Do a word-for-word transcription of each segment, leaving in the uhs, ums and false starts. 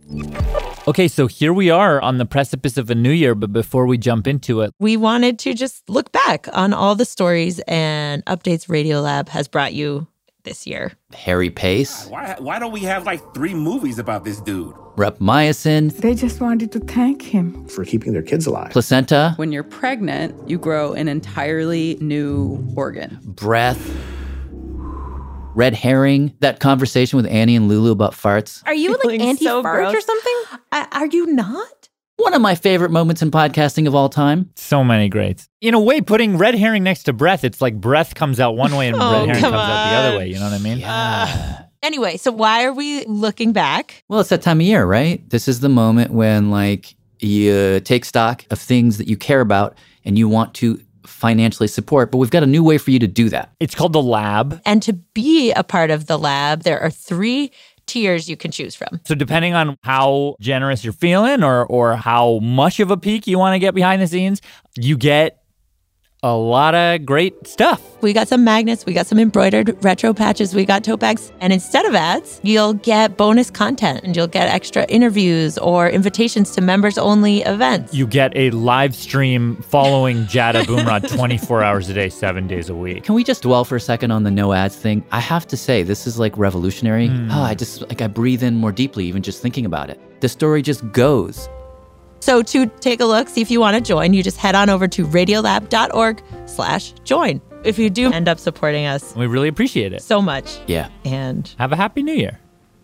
Okay, so here we are on the precipice of a new year, but before we jump into it, we wanted to just look back on all the stories and updates Radiolab has brought you this year. Harry Pace. Why, why don't we have like three movies about this dude? Rapamycin. They just wanted to thank him for keeping their kids alive. Placenta. When you're pregnant, you grow an entirely new organ. Breath. Red herring. That conversation with Annie and Lulu about farts. Are you like anti-fart so or something? I, are you not? One of my favorite moments in podcasting of all time. So many greats. In a way, putting red herring next to breath, it's like breath comes out one way and oh, red herring comes on. out the other way. You know what I mean? Yeah. Uh, anyway, so why are we looking back? Well, it's that time of year, right? This is the moment when like you take stock of things that you care about and you want to financially support, but we've got a new way for you to do that. It's called the Lab. And to be a part of the Lab, there are three tiers you can choose from. So depending on how generous you're feeling or or how much of a peek you want to get behind the scenes, you get a lot of great stuff. We got some magnets, we got some embroidered retro patches, we got tote bags. And instead of ads, you'll get bonus content and you'll get extra interviews or invitations to members-only events. You get a live stream following Jada Boomrod twenty-four hours a day, seven days a week. Can we just dwell for a second on the no ads thing? I have to say, this is like revolutionary. Mm. Oh, I just, like I breathe in more deeply even just thinking about it. The story just goes. So to take a look, see if you want to join, you just head on over to radiolab.org slash join. If you do end up supporting us. We really appreciate it. So much. Yeah. And have a happy new year.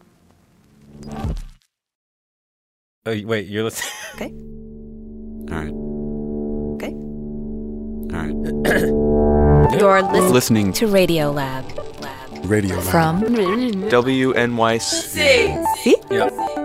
Oh, wait, you're listening? Okay. All right. Okay. All right. You're listening, listening to Radiolab. Lab. Radiolab. From W N Y C. See? Yeah.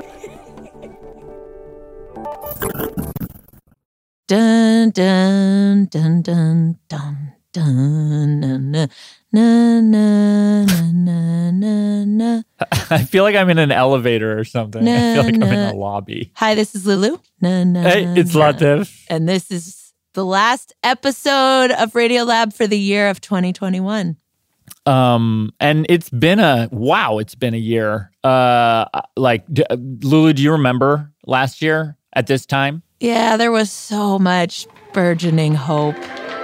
Dun dun dun dun dun dun na na na na na na na. I feel like I'm in an elevator or something. Na, I feel like na. I'm in a lobby. Hi, this is Lulu. Na, na, Hey, it's na. Latif. And this is the last episode of Radiolab for the year of twenty twenty-one. Um, and it's been a, wow, it's been a year. Uh, like, d- Lulu, do you remember last year at this time? Yeah, there was so much burgeoning hope.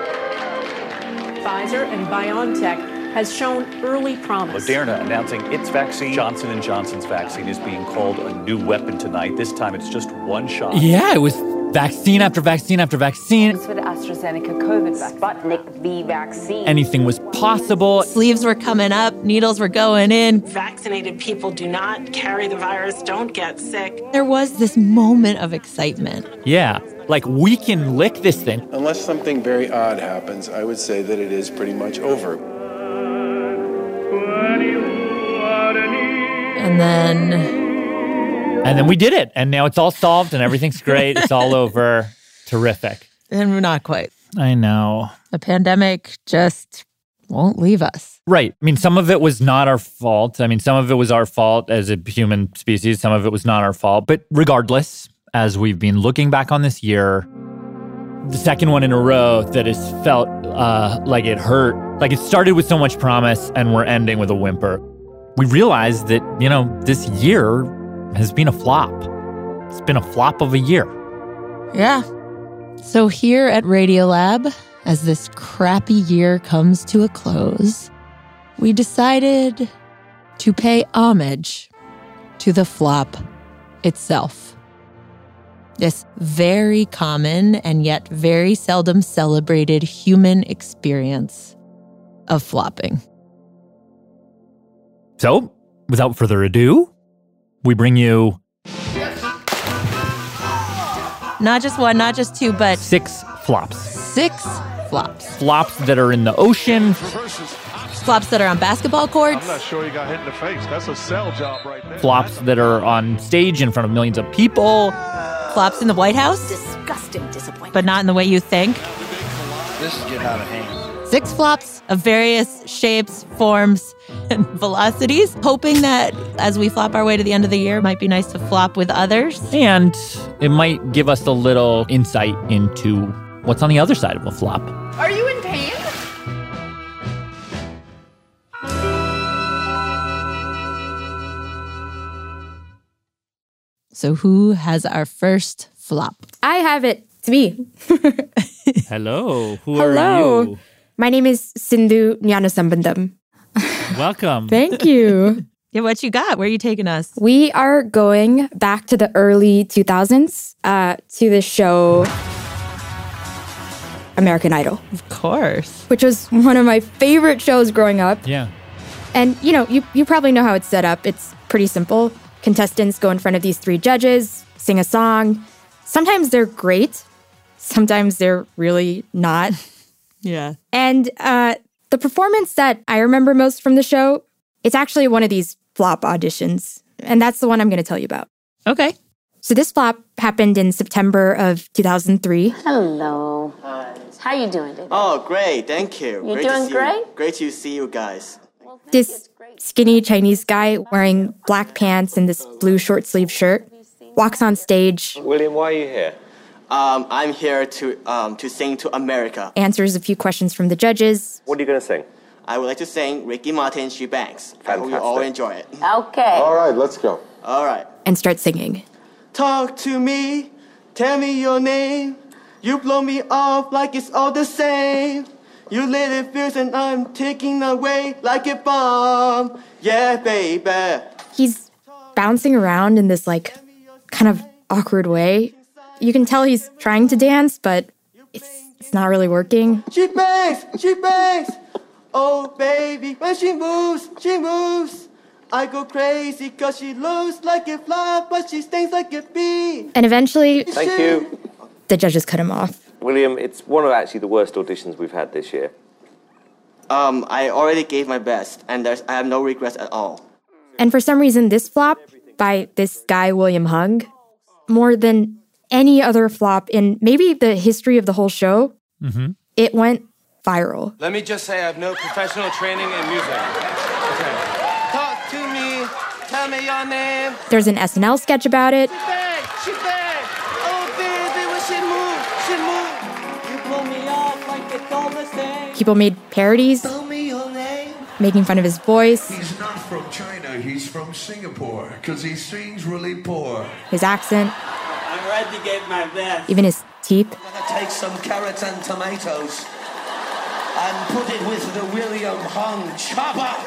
Pfizer and BioNTech has shown early promise. Moderna announcing its vaccine. Johnson and Johnson's vaccine is being called a new weapon tonight. This time it's just one shot. Yeah, it was vaccine after vaccine after vaccine. It's for the AstraZeneca COVID vaccine. Sputnik V vaccine. Anything was possible. Sleeves were coming up, needles were going in. Vaccinated people do not carry the virus, don't get sick. There was this moment of excitement. Yeah, like we can lick this thing. Unless something very odd happens, I would say that it is pretty much over. And then... And then we did it. And now it's all solved and everything's great. It's all over. Terrific. And we're not quite. I know. The pandemic just won't leave us. Right. I mean, some of it was not our fault. I mean, some of it was our fault as a human species. Some of it was not our fault. But regardless, as we've been looking back on this year, the second one in a row that has felt uh, like it hurt, like it started with so much promise and we're ending with a whimper. We realized that, you know, this year has been a flop. It's been a flop of a year. Yeah. So here at Radiolab, as this crappy year comes to a close, we decided to pay homage to the flop itself. This very common and yet very seldom celebrated human experience of flopping. So, without further ado, we bring you... Not just one, not just two, but... Six flops. Six flops. Flops that are in the ocean. Flops that are on basketball courts. I'm not sure he got hit in the face. That's a sell job right there. Flops that are on stage in front of millions of people. Flops in the White House. Disgusting disappointment. But not in the way you think. This is getting out of hand. Six flops of various shapes, forms, and velocities, hoping that as we flop our way to the end of the year, it might be nice to flop with others. And it might give us a little insight into what's on the other side of a flop. Are you in pain? So who has our first flop? I have it. It's me. Hello. Who Hello. are you? My name is Sindhu Nyanasambandam. Welcome. Thank you. Yeah, what you got? Where are you taking us? We are going back to the early two thousands uh, to the show American Idol. Of course. Which was one of my favorite shows growing up. Yeah. And, you know, you, you probably know how it's set up. It's pretty simple. Contestants go in front of these three judges, sing a song. Sometimes they're great. Sometimes they're really not. Yeah. And uh, the performance that I remember most from the show, it's actually one of these flop auditions. And that's the one I'm going to tell you about. Okay. So this flop happened in September of two thousand three. Hello. Hi. How you doing today? Oh, great. Thank you. You great doing to see great? You. Great to see you guys. This skinny Chinese guy wearing black pants and this blue short sleeve shirt walks on stage. William, why are you here? Um, I'm here to um, to sing to America. Answers a few questions from the judges. What are you going to sing? I would like to sing Ricky Martin, She Bangs. Fantastic. I hope you all enjoy it. Okay. All right, let's go. All right. And start singing. Talk to me, tell me your name. You blow me off like it's all the same. You lit it fierce and I'm taking away like a bomb. Yeah, baby. He's bouncing around in this like kind of awkward way. You can tell he's trying to dance, but it's it's not really working. She bangs, she bangs. Oh, baby, when she moves, she moves. I go crazy cause she looks like a fly, but she stings like a bee. And eventually, Thank you. The judges cut him off. William, it's one of actually the worst auditions we've had this year. Um, I already gave my best, and there's I have no regrets at all. And for some reason, this flop by this guy, William Hung, more than any other flop in maybe the history of the whole show, mm-hmm. it went viral. Let me just say I have no professional training in music. Okay. Talk to me, tell me your name. There's an S N L sketch about it. She bang, she bang. Oh, baby, when she move, she move. You blow me off like it's all the same. People made parodies, Tell me your name. making fun of his voice, He's not from China, he's from Singapore, because he sings really poor. his accent, I'm ready to give my best. even his teeth. I'm gonna take some carrots and tomatoes and put it with the William Hung chopper.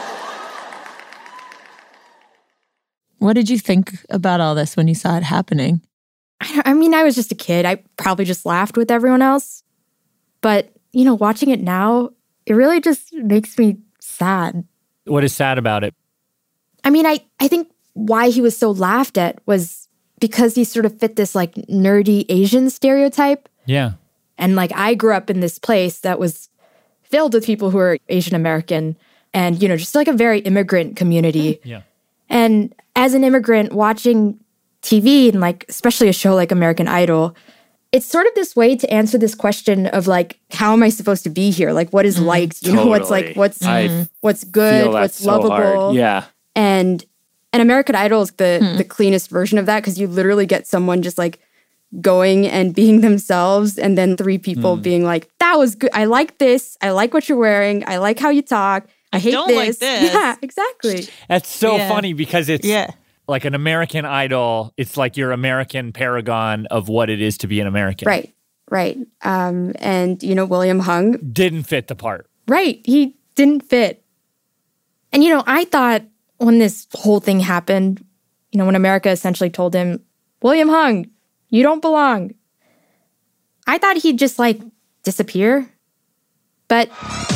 What did you think about all this when you saw it happening? I, I mean, I was just a kid. I probably just laughed with everyone else. But, you know, watching it now, it really just makes me sad. What is sad about it? I mean, I, I think why he was so laughed at was because he sort of fit this like nerdy Asian stereotype. Yeah. And like I grew up in this place that was filled with people who are Asian American and, you know, just like a very immigrant community. Yeah. And as an immigrant watching T V and like especially a show like American Idol, it's sort of this way to answer this question of like, how am I supposed to be here? Like, what is liked? You know, what's like, what's I what's good, what's so lovable. hard. Yeah. And and American Idol is the the cleanest version of that because you literally get someone just like going and being themselves, and then three people Hmm. being like, "That was good. I like this. I like what you're wearing. I like how you talk. I hate don't this." like this. Yeah, exactly. That's so Yeah. funny because it's Yeah. like an American Idol. It's like your American paragon of what it is to be an American. Right, right. Um, and you know, William Hung Didn't fit the part. Right. He didn't fit. And, you know, I thought when this whole thing happened, you know, when America essentially told him, William Hung, you don't belong, I thought he'd just like disappear. But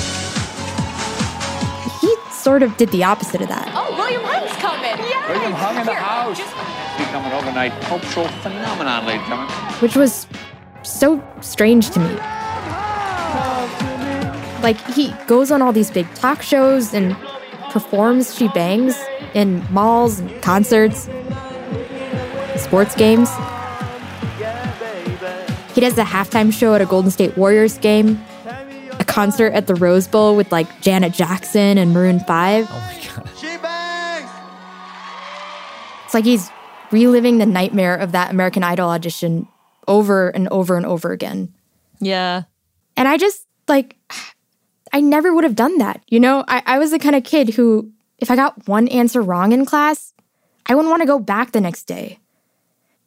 he sort of did the opposite of that. Oh, William Hung's coming. Yeah. William Hung in the house. Become an overnight cultural phenomenon, ladies and gentlemen. Which was so strange to me. Like, he goes on all these big talk shows and performs She Bangs in malls and concerts, sports games. He does a halftime show at a Golden State Warriors game, a concert at the Rose Bowl with, like, Janet Jackson and Maroon five. Oh, my God. She bangs. It's like he's reliving the nightmare of that American Idol audition over and over and over again. Yeah. And I just, like, I never would have done that. You know, I, I was the kind of kid who, if I got one answer wrong in class, I wouldn't want to go back the next day.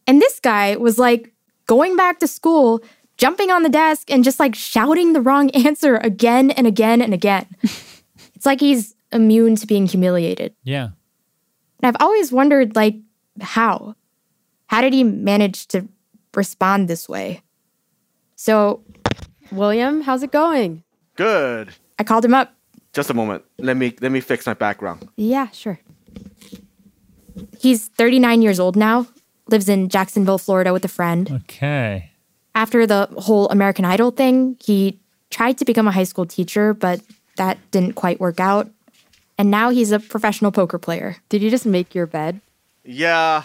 And this guy was like going back to school, jumping on the desk and just like shouting the wrong answer again and again and again. It's like he's immune to being humiliated. Yeah. And I've always wondered, like, how? How did he manage to respond this way? So, William, how's it going? Good. I called him up. Just a moment. Let me let me fix my background. Yeah, sure. He's thirty-nine years old now, lives in Jacksonville, Florida with a friend. Okay. After the whole American Idol thing, he tried to become a high school teacher, but that didn't quite work out. And now he's a professional poker player. Did you just make your bed? Yeah.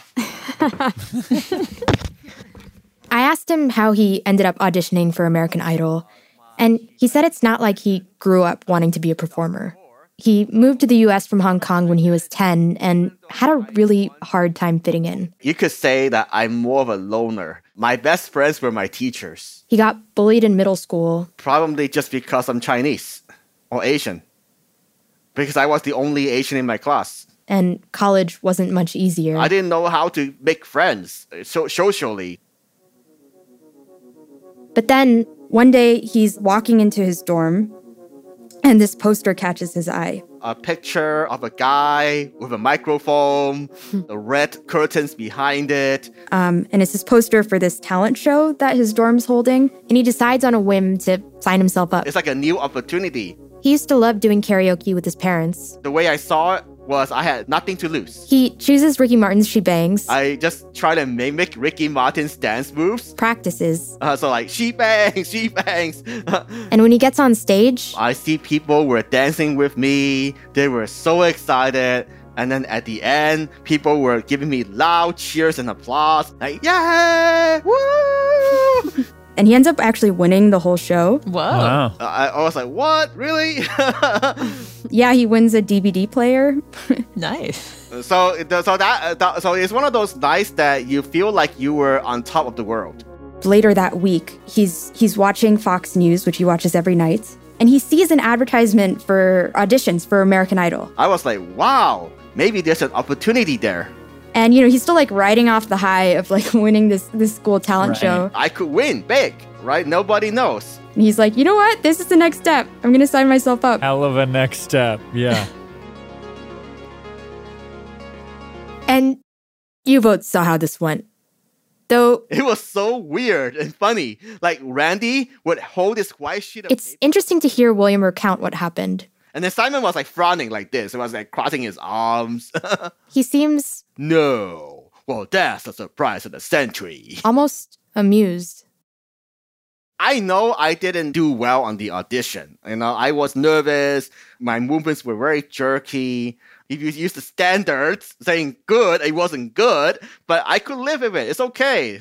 I asked him how he ended up auditioning for American Idol, and he said it's not like he grew up wanting to be a performer. He moved to the U S from Hong Kong when he was ten and had a really hard time fitting in. You could say that I'm more of a loner. My best friends were my teachers. He got bullied in middle school. Probably just because I'm Chinese or Asian. Because I was the only Asian in my class. And college wasn't much easier. I didn't know how to make friends so socially. But then, one day, he's walking into his dorm, and this poster catches his eye. A picture of a guy with a microphone, the red curtains behind it. Um, and it's this poster for this talent show that his dorm's holding, and he decides on a whim to sign himself up. It's like a new opportunity. He used to love doing karaoke with his parents. The way I saw it was I had nothing to lose. He chooses Ricky Martin's She Bangs. I just try to mimic Ricky Martin's dance moves. Practices. Uh, so like, she bangs, she bangs. And when he gets on stage, I see people were dancing with me. They were so excited. And then at the end, people were giving me loud cheers and applause. Like, yay! Woo! And he ends up actually winning the whole show. Whoa. Wow. Uh, I, I was like, what? Really? Yeah, he wins a D V D player. Nice. So, so that, that so it's one of those nights that you feel like you were on top of the world. Later that week, he's he's watching Fox News, which he watches every night, and he sees an advertisement for auditions for American Idol. I was like, wow, maybe there's an opportunity there. And, you know, he's still like riding off the high of like winning this this school talent Right. show. I could win big, right? Nobody knows. And he's like, you know what? This is the next step. I'm going to sign myself up. Hell of a next step. Yeah. And you both saw how this went. Though It was so weird and funny. Like Randy would hold this white sheet of it's paper, interesting to hear William recount what happened. and then Simon was like frowning like this. It was like crossing his arms. He seems No. Well, that's the surprise of the century. almost amused. I know I didn't do well on the audition. You know, I was nervous. My movements were very jerky. If you use the standards saying good, it wasn't good, but I could live with it. It's okay.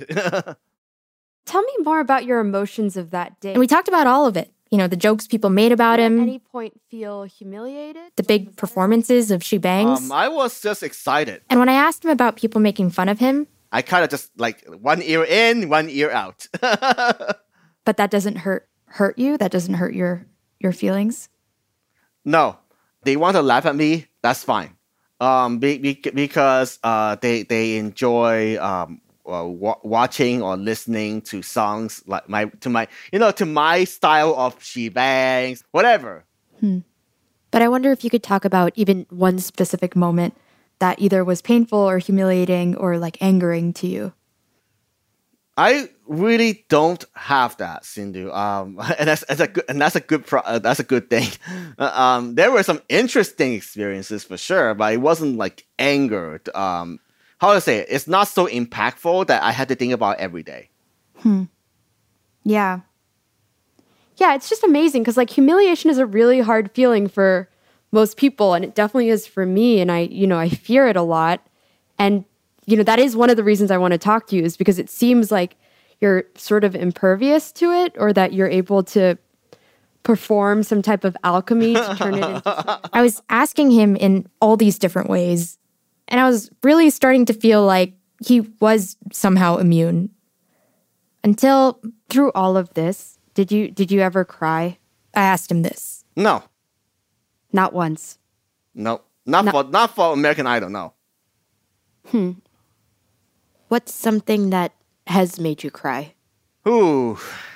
Tell me more about your emotions of that day. And we talked about all of it. You know, the jokes people made about At him, any point feel humiliated? the big performances of She Bangs. um, I was just excited. And when I asked him about people making fun of him, I kind of just like one ear in, one ear out. but that doesn't hurt hurt you, that doesn't hurt your your feelings. No, they want to laugh at me. That's fine. Um, be, be, because uh, they they enjoy um uh, wa- watching or listening to songs like my to my you know to my style of She Bangs, whatever. Hmm. But I wonder if you could talk about even one specific moment that either was painful or humiliating or like angering to you. I really don't have that, Sindhu. Um, and that's, that's a good, and that's a good, pro- uh, that's a good thing. Uh, um, there were some interesting experiences for sure, but it wasn't like angered. Um, how to say it? It's not so impactful that I had to think about every day. Hmm. Yeah. Yeah, it's just amazing because like humiliation is a really hard feeling for most people, and it definitely is for me. And I, you know, I fear it a lot. And you know, that is one of the reasons I want to talk to you, is because it seems like you're sort of impervious to it, or that you're able to perform some type of alchemy to turn it into... I was asking him in all these different ways, and I was really starting to feel like he was somehow immune. Until through all of this, did you did you ever cry? I asked him this. No. Not once. No. Not No. for not for American Idol, no. Hmm. What's something that has made you cry? Ooh.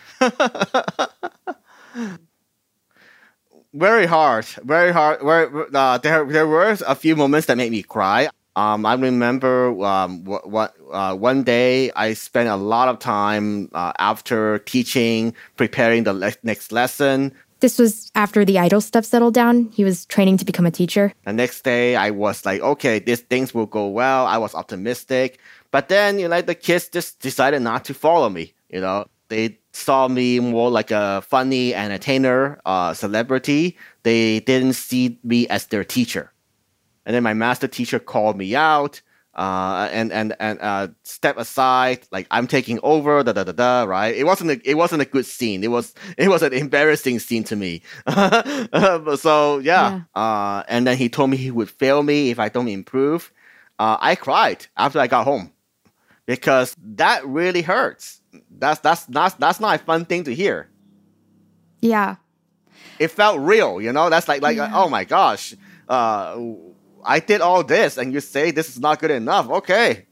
Very hard. Very hard. Very, uh, there, there were a few moments that made me cry. Um, I remember um, what, what uh, one day I spent a lot of time uh, after teaching, preparing the le- next lesson. This was after the Idol stuff settled down. He was training to become a teacher. The next day, I was like, okay, these things will go well. I was optimistic. But then, you know, like the kids just decided not to follow me. You know, they saw me more like a funny entertainer, uh, celebrity. They didn't see me as their teacher. And then my master teacher called me out uh, and and and uh, step aside, like I'm taking over, da da da da. Right? It wasn't a, it wasn't a good scene. It was it was an embarrassing scene to me. So yeah. yeah. Uh, and then he told me he would fail me if I don't improve. Uh, I cried after I got home because that really hurts. That's that's not that's not a fun thing to hear. Yeah. It felt real, you know. That's like like yeah. oh my gosh. Uh, I did all this, and you say this is not good enough. Okay,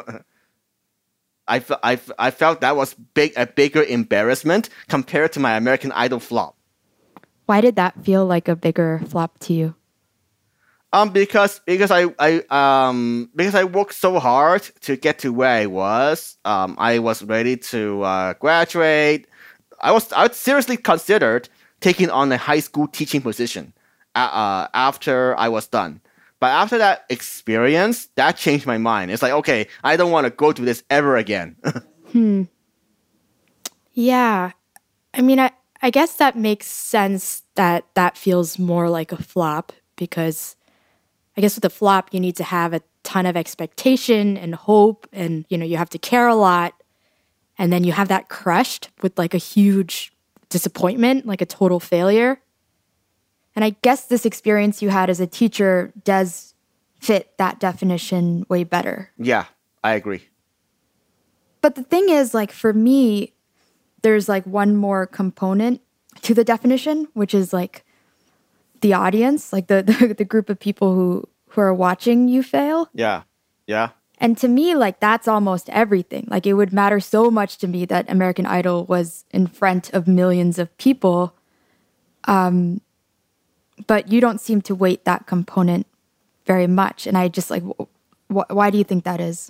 I, fe- I, fe- I felt that was big a bigger embarrassment compared to my American Idol flop. Why did that feel like a bigger flop to you? Um, because because I I um because I worked so hard to get to where I was. Um, I was ready to uh, graduate. I was I was seriously considered taking on a high school teaching position uh, after I was done. But after that experience, that changed my mind. It's like, okay, I don't want to go through this ever again. hmm. Yeah. I mean, I, I guess that makes sense that that feels more like a flop because I guess with a flop, you need to have a ton of expectation and hope and, you know, you have to care a lot. And then you have that crushed with like a huge disappointment, like a total failure. And I guess this experience you had as a teacher does fit that definition way better. Yeah, I agree. But the thing is, like, for me, there's like one more component to the definition, which is like the audience, like the, the, the group of people who, who are watching you fail. Yeah, yeah. And to me, like, that's almost everything. Like, it would matter so much to me that American Idol was in front of millions of people. Um... But you don't seem to weight that component very much. And I just like, wh- why do you think that is?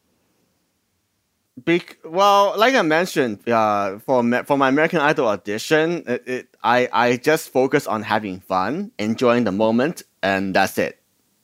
Be- well, like I mentioned, uh, for me- for my American Idol audition, it, it, I, I just focus on having fun, enjoying the moment, and that's it.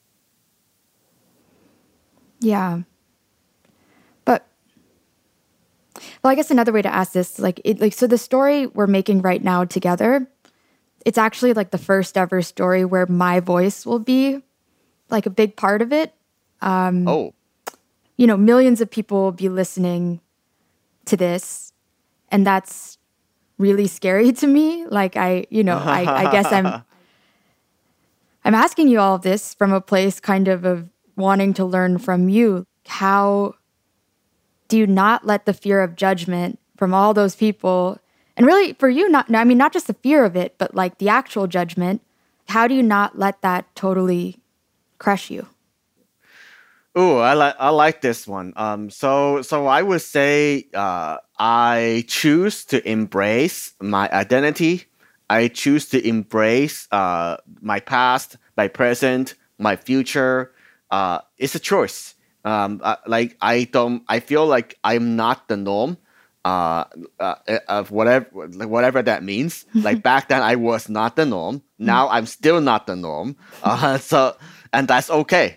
Yeah. But, well, I guess another way to ask this, like, it, like, so the story we're making right now together, it's actually like the first ever story where my voice will be like a big part of it. Um, oh. You know, millions of people will be listening to this. And that's really scary to me. Like I, you know, I, I guess I'm, I'm asking you all of this from a place kind of of wanting to learn from you. How do you not let the fear of judgment from all those people, and really for you, not, I mean, not just the fear of it, but like the actual judgment, how do you not let that totally crush you? Oh, I like I like this one. Um, so so I would say uh, I choose to embrace my identity. I choose to embrace uh, my past, my present, my future. Uh, it's a choice. Um, uh, like I don't. I feel like I'm not the norm. Uh, uh, of whatever whatever that means. Like back then, I was not the norm. Now I'm still not the norm. Uh, so and that's okay.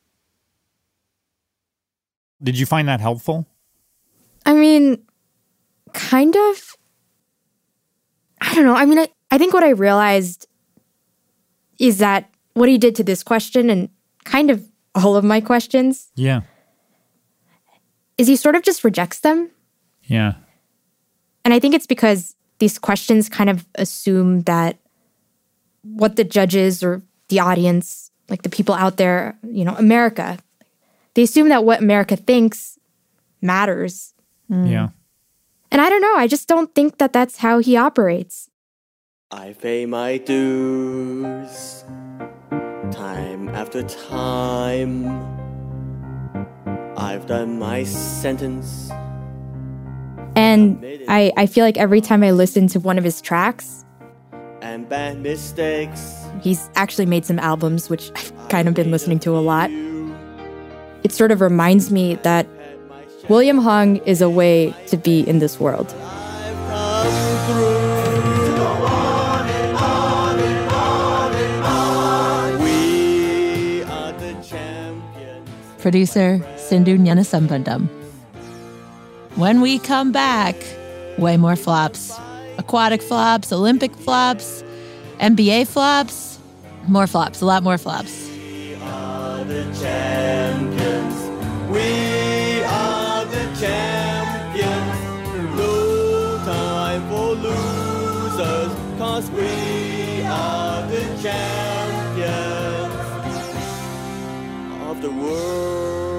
Did you find that helpful? I mean, kind of. I don't know. I mean, I, I think what I realized is that what he did to this question and kind of all of my questions. Yeah. Is he sort of just rejects them. Yeah. And I think it's because these questions kind of assume that what the judges or the audience, like the people out there, you know, America, they assume that what America thinks matters. Mm. Yeah. And I don't know. I just don't think that that's how he operates. I pay my dues time after time. I've done my sentence. And I, I feel like every time I listen to one of his tracks, and bad mistakes. He's actually made some albums, which I've kind of been listening to a lot. It sort of reminds me that William Hung is a way to be in this world. Producer Sindhu Nyanasambandam. When we come back, way more flops. Aquatic flops, Olympic flops, N B A flops, more flops, a lot more flops. We are the champions. We are the champions. No time for losers, cause we are the champions of the world.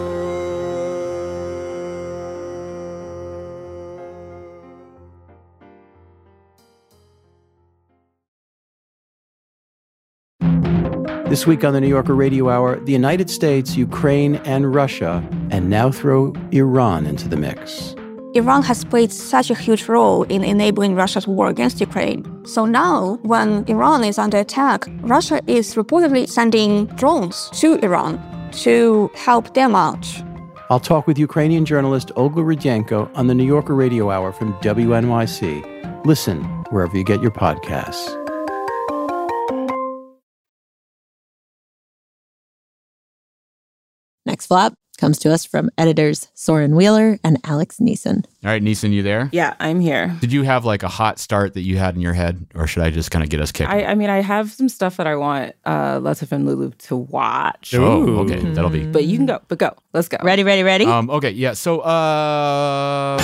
This week on the New Yorker Radio Hour, the United States, Ukraine, and Russia, and now throw Iran into the mix. Iran has played such a huge role in enabling Russia's war against Ukraine. So now, when Iran is under attack, Russia is reportedly sending drones to Iran to help them out. I'll talk with Ukrainian journalist Olga Rudyenko on the New Yorker Radio Hour from W N Y C. Listen wherever you get your podcasts. Next flop comes to us from editors Soren Wheeler and Alex Neeson. All right, Neeson, you there? Yeah, I'm here. Did you have like a hot start that you had in your head, or should I just kind of get us kicked? I, I mean, I have some stuff that I want uh, Latif and Lulu to watch. Oh, okay, that'll be. But you can go, but go. Let's go. Ready, ready, ready? Um, okay, yeah, so, uh...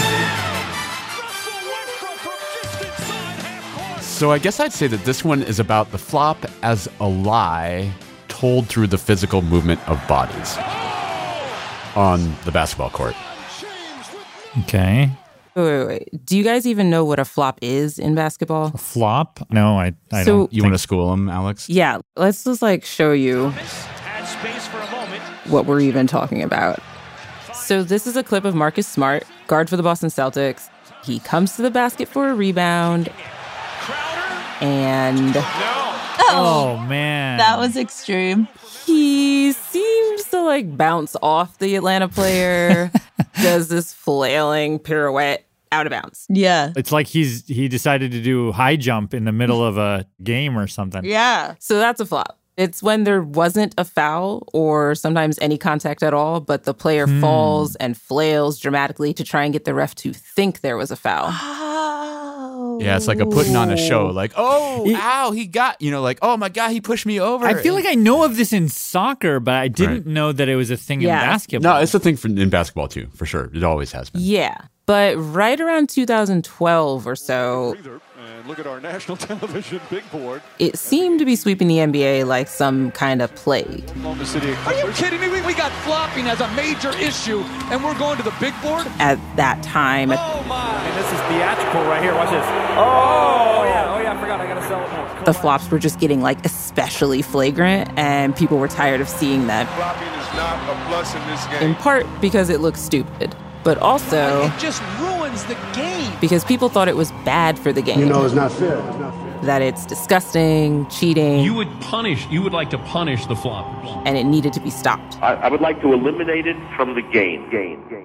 So I guess I'd say that this one is about the flop as a lie told through the physical movement of bodies on the basketball court. Okay. Wait, wait, wait. Do you guys even know what a flop is in basketball? A flop? No, I, I So- don't. You want to school them, Alex? Yeah, let's just like show you what we're even talking about. So this is a clip of Marcus Smart, guard for the Boston Celtics. He comes to the basket for a rebound. And Oh, man. That was extreme. he seems to like bounce off the Atlanta player, does this flailing pirouette out of bounds. Yeah. It's like he's he decided to do high jump in the middle of a game or something. Yeah. So that's a flop. It's when there wasn't a foul or sometimes any contact at all, but the player Hmm. falls and flails dramatically to try and get the ref to think there was a foul. Oh. Yeah, it's like a putting on a show. Like, oh, ow, he got, you know, like, oh my God, he pushed me over. I feel like I know of this in soccer, but I didn't Right. know that it was a thing Yeah. in basketball. No, it's a thing for, in basketball too, for sure. It always has been. Yeah. But right around two thousand twelve or so, And look at our national television big board. it seemed to be sweeping the N B A like some kind of plague. Oklahoma City. Are you kidding me? We, we got flopping as a major issue, and we're going to the big board? At that time, Oh, my. And this is theatrical right here. Watch this. Oh, yeah. Oh, yeah. I forgot. I got to sell it more. the flops were just getting like especially flagrant, and people were tired of seeing them. Flopping is not a plus in this game. In part because it looked stupid, but also It just ruins the game. because people thought it was bad for the game. You know, it's not fair. It's not fair. That it's disgusting, cheating, You would punish, you would like to punish the floppers. and it needed to be stopped. I, I would like to eliminate it from the game. Game. Game.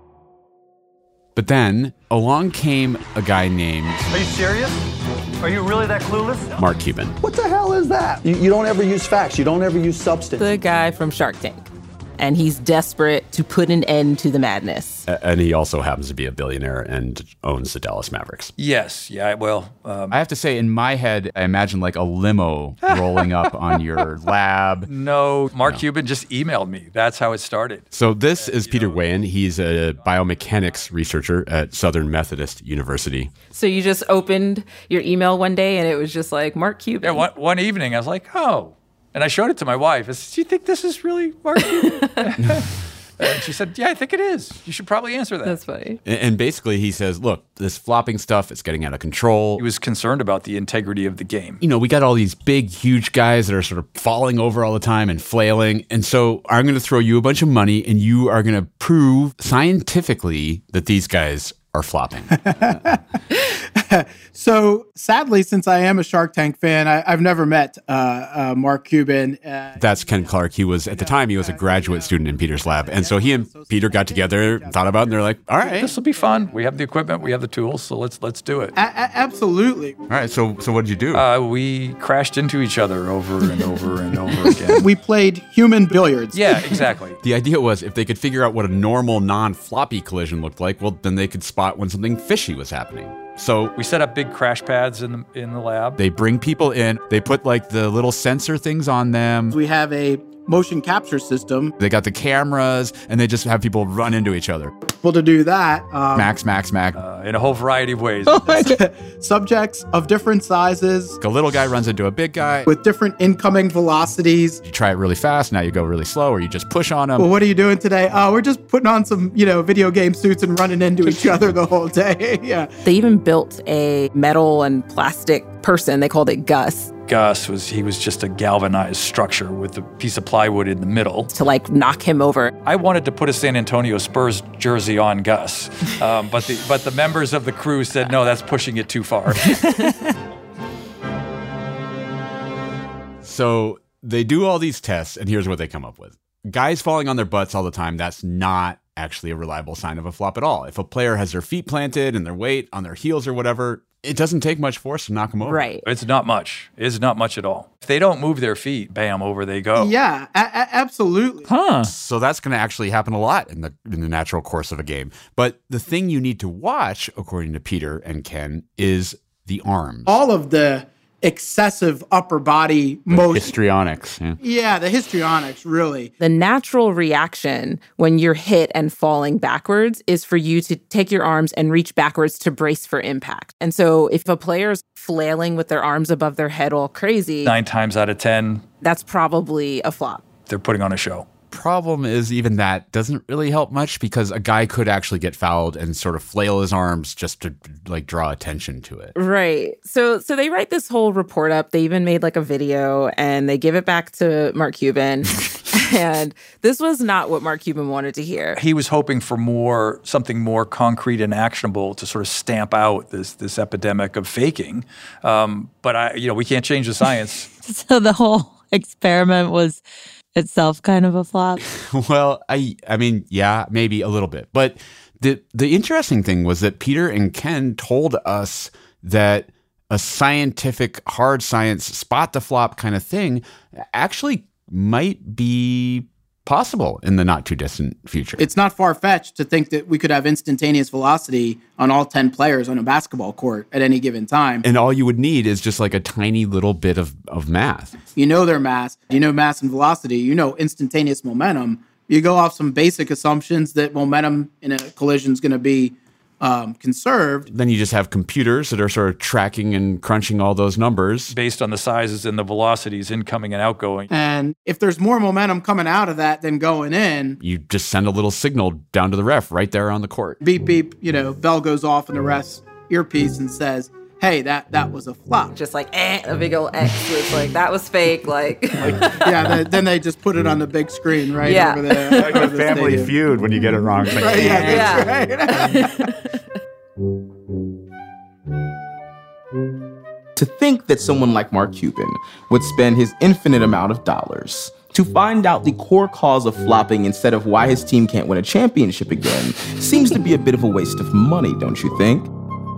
But then along came a guy named Are you serious? Are you really that clueless? Mark Cuban. What the hell is that? You, you don't ever use facts. You don't ever use substance. The guy from Shark Tank. And he's desperate to put an end to the madness. A- And he also happens to be a billionaire and owns the Dallas Mavericks. Yes. Yeah. Well, um, I have to say, in my head, I imagine like a limo rolling up on your lab. no. Mark Cuban just emailed me. That's how it started. So this is Peter Weyand. He's a biomechanics researcher at Southern Methodist University. So you just opened your email one day and it was just like Mark Cuban. Yeah. One, one evening, I was like, oh. And I showed it to my wife. I said, do you think this is really Mark Cuban? And she said, yeah, I think it is. You should probably answer that. That's funny. And, and basically he says, look, this flopping stuff is getting out of control. He was concerned about the integrity of the game. You know, we got all these big, huge guys that are sort of falling over all the time and flailing. And so I'm going to throw you a bunch of money and you are going to prove scientifically that these guys are flopping. So sadly, since I am a Shark Tank fan, I, I've never met uh, uh, Mark Cuban. Uh, That's Ken Clark. He was, at the time, he was a graduate student in Peter's lab. And so he and Peter got together, thought about it, and they're like, all right. This will be fun. We have the equipment. We have the tools. So let's let's do it. A- a- absolutely. All right. So so what did you do? Uh, we crashed into each other over and over and over again. We played human billiards. Yeah, exactly. The idea was if they could figure out what a normal non-floppy collision looked like, well, then they could spot when something fishy was happening. So we set up big crash pads in the, in the lab. They bring people in. They put like the little sensor things on them. We have a motion capture system. They got the cameras, and they just have people run into each other. Well, to do that, um, Max, Max, Max. Uh, in a whole variety of ways. Subjects of different sizes. A little guy runs into a big guy. With different incoming velocities. You try it really fast, now you go really slow, or you just push on them. Well, what are you doing today? Oh, we're just putting on some, you know, video game suits and running into each other the whole day. Yeah. They even built a metal and plastic person. They called it Gus. Gus was, he was just a galvanized structure with a piece of plywood in the middle. To like knock him over. I wanted to put a San Antonio Spurs jersey on Gus, um, but, the, but the members of the crew said, no, that's pushing it too far. So they do all these tests, and here's what they come up with. Guys falling on their butts all the time, that's not actually a reliable sign of a flop at all. If a player has their feet planted and their weight on their heels or whatever, it doesn't take much force to knock them over. Right. It's not much. It's not much at all. If they don't move their feet, bam, over they go. Yeah, a- a- absolutely. Huh. So that's going to actually happen a lot in the in the natural course of a game. But the thing you need to watch, according to Peter and Ken, is the arms. All of the excessive upper body The motion. histrionics. Yeah. Yeah, the histrionics, really. The natural reaction when you're hit and falling backwards is for you to take your arms and reach backwards to brace for impact. And so if a player's flailing with their arms above their head all crazy, Nine times out of ten, that's probably a flop. they're putting on a show. Problem is, even that doesn't really help much because a guy could actually get fouled and sort of flail his arms just to like draw attention to it. Right. So so they write this whole report up. They even made like a video and they give it back to Mark Cuban. And this was not what Mark Cuban wanted to hear. He was hoping for more, something more concrete and actionable to sort of stamp out this this epidemic of faking. Um, but I, you know, we can't change the science. So the whole experiment was itself kind of a flop. Well, I I mean, yeah, maybe a little bit. But the the interesting thing was that Peter and Ken told us that a scientific hard science spot the flop kind of thing actually might be possible in the not too distant future. It's not far-fetched to think that we could have instantaneous velocity on all ten players on a basketball court at any given time. And all you would need is just like a tiny little bit of, of math. You know their mass, you know mass and velocity, you know instantaneous momentum. You go off some basic assumptions that momentum in a collision is going to be um, conserved. Then you just have computers that are sort of tracking and crunching all those numbers. Based on the sizes and the velocities incoming and outgoing. And if there's more momentum coming out of that than going in, You just send a little signal down to the ref right there on the court. beep, beep, you know, bell goes off in the ref's earpiece and says, hey, that that was a flop. Just like, eh, a big old X was like, that was fake. Like, yeah, they, then they just put it on the big screen right Yeah. over there. Like a Family Feud when you get it wrong. It's like, Right, yeah, Yeah. that's right. To think that someone like Mark Cuban would spend his infinite amount of dollars to find out the core cause of flopping instead of why his team can't win a championship again seems to be a bit of a waste of money, don't you think?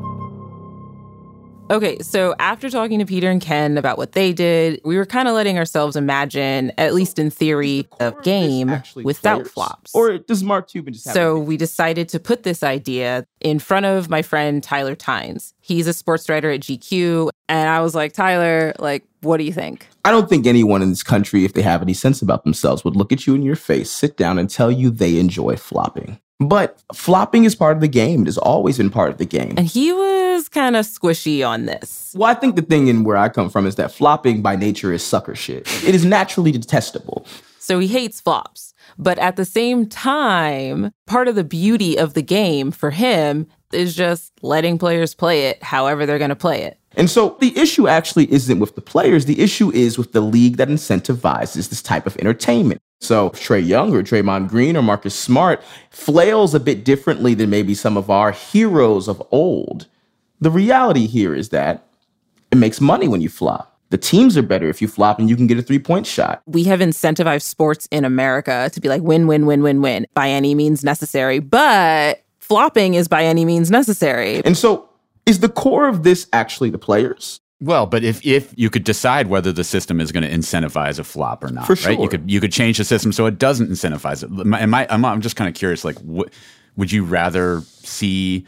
Okay, so after talking to Peter and Ken about what they did, we were kind of letting ourselves imagine, at least in theory, a game without players? flops. Or does Mark Cuban just have So we decided to put this idea in front of my friend Tyler Tynes. He's a sports writer at G Q, and I was like, Tyler, like, what do you think? I don't think anyone in this country, if they have any sense about themselves, would look at you in your face, sit down, and tell you they enjoy flopping. But flopping is part of the game. It has always been part of the game. And he was kind of squishy on this. Well, I think the thing in where I come from is that flopping by nature is sucker shit. It is naturally detestable. So he hates flops. But at the same time, part of the beauty of the game for him is just letting players play it however they're going to play it. And so the issue actually isn't with the players. The issue is with the league that incentivizes this type of entertainment. So Trae Young or Draymond Green or Marcus Smart flails a bit differently than maybe some of our heroes of old. The reality here is that it makes money when you flop. The teams are better if you flop and you can get a three-point shot. We have incentivized sports in America to be like win, win, win, win, win by any means necessary. But flopping is by any means necessary. And so is the core of this actually the players? Well, but if if you could decide whether the system is going to incentivize a flop or not, For sure. right? You could you could change the system so it doesn't incentivize it. Am I, I'm I'm just kind of curious. Like, what, would you rather see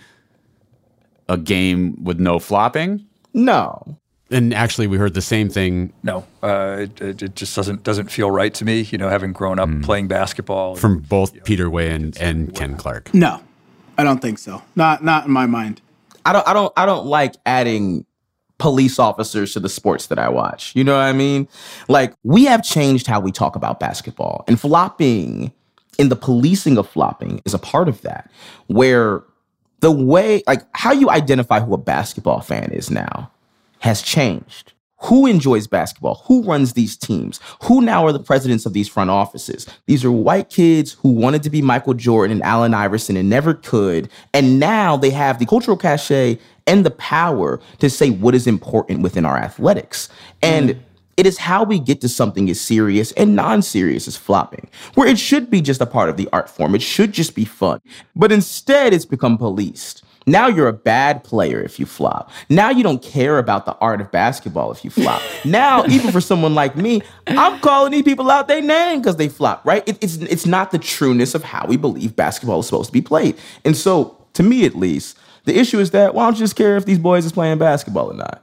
a game with no flopping? No. And actually, we heard the same thing. No, uh, it, it just doesn't doesn't feel right to me. You know, having grown up mm. playing basketball from both you know, Peter Way and, and Ken Clark. No, I don't think so. Not not in my mind. I don't I don't I don't like adding police officers to the sports that I watch. You know what I mean? Like, we have changed how we talk about basketball, and flopping in the policing of flopping is a part of that, where the way, like, how you identify who a basketball fan is now has changed. Who enjoys basketball? Who runs these teams? Who now are the presidents of these front offices? These are white kids who wanted to be Michael Jordan and Allen Iverson and never could. And now they have the cultural cachet and the power to say what is important within our athletics. And mm. it is how we get to something as serious and non-serious as flopping, where it should be just a part of the art form. It should just be fun. But instead, it's become policed. Now you're a bad player if you flop. Now you don't care about the art of basketball if you flop. Now, even for someone like me, I'm calling these people out their name because they flop, right? It, it's, it's not the trueness of how we believe basketball is supposed to be played. And so, to me at least, the issue is that why don't you just care if these boys is playing basketball or not?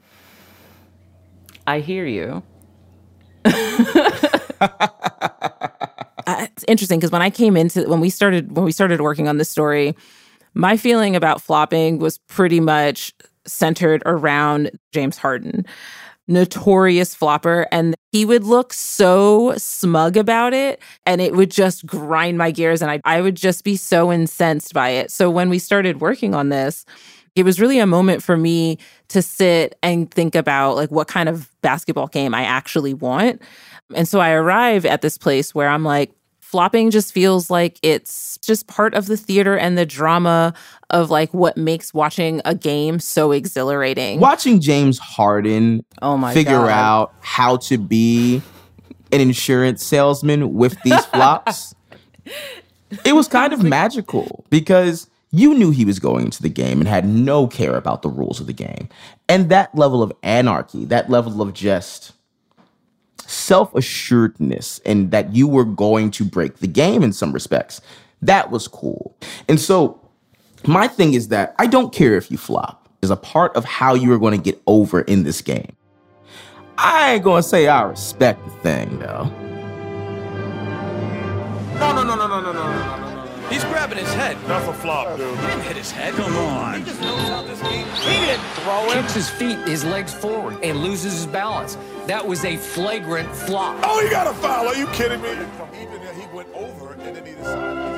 I hear you. It's interesting because when I came into when we started when we started working on this story, my feeling about flopping was pretty much centered around James Harden, notorious flopper, and he would look so smug about it, and it would just grind my gears, and I, I would just be so incensed by it. So when we started working on this, it was really a moment for me to sit and think about, like, what kind of basketball game I actually want. And so I arrive at this place where I'm like, flopping just feels like it's just part of the theater and the drama of, like, what makes watching a game so exhilarating. Watching James Harden oh my figure God. out how to be an insurance salesman with these flops, it was kind of magical because you knew he was going into the game and had no care about the rules of the game. And that level of anarchy, that level of just self-assuredness and that you were going to break the game in some respects, that was cool. And so my thing is that I don't care if you flop. It's a part of how you are going to get over in this game. I ain't going to say I respect the thing, though. No, no, no, no, no, no, no, no, no, no. He's grabbing his head. That's a flop, dude. He didn't hit his head. Come on. He just knows how this game. He didn't throw it. Kicks his feet, his legs forward, and loses his balance. That was a flagrant flop. Oh, he got a foul. Are you kidding me? Even he went over and then he decided.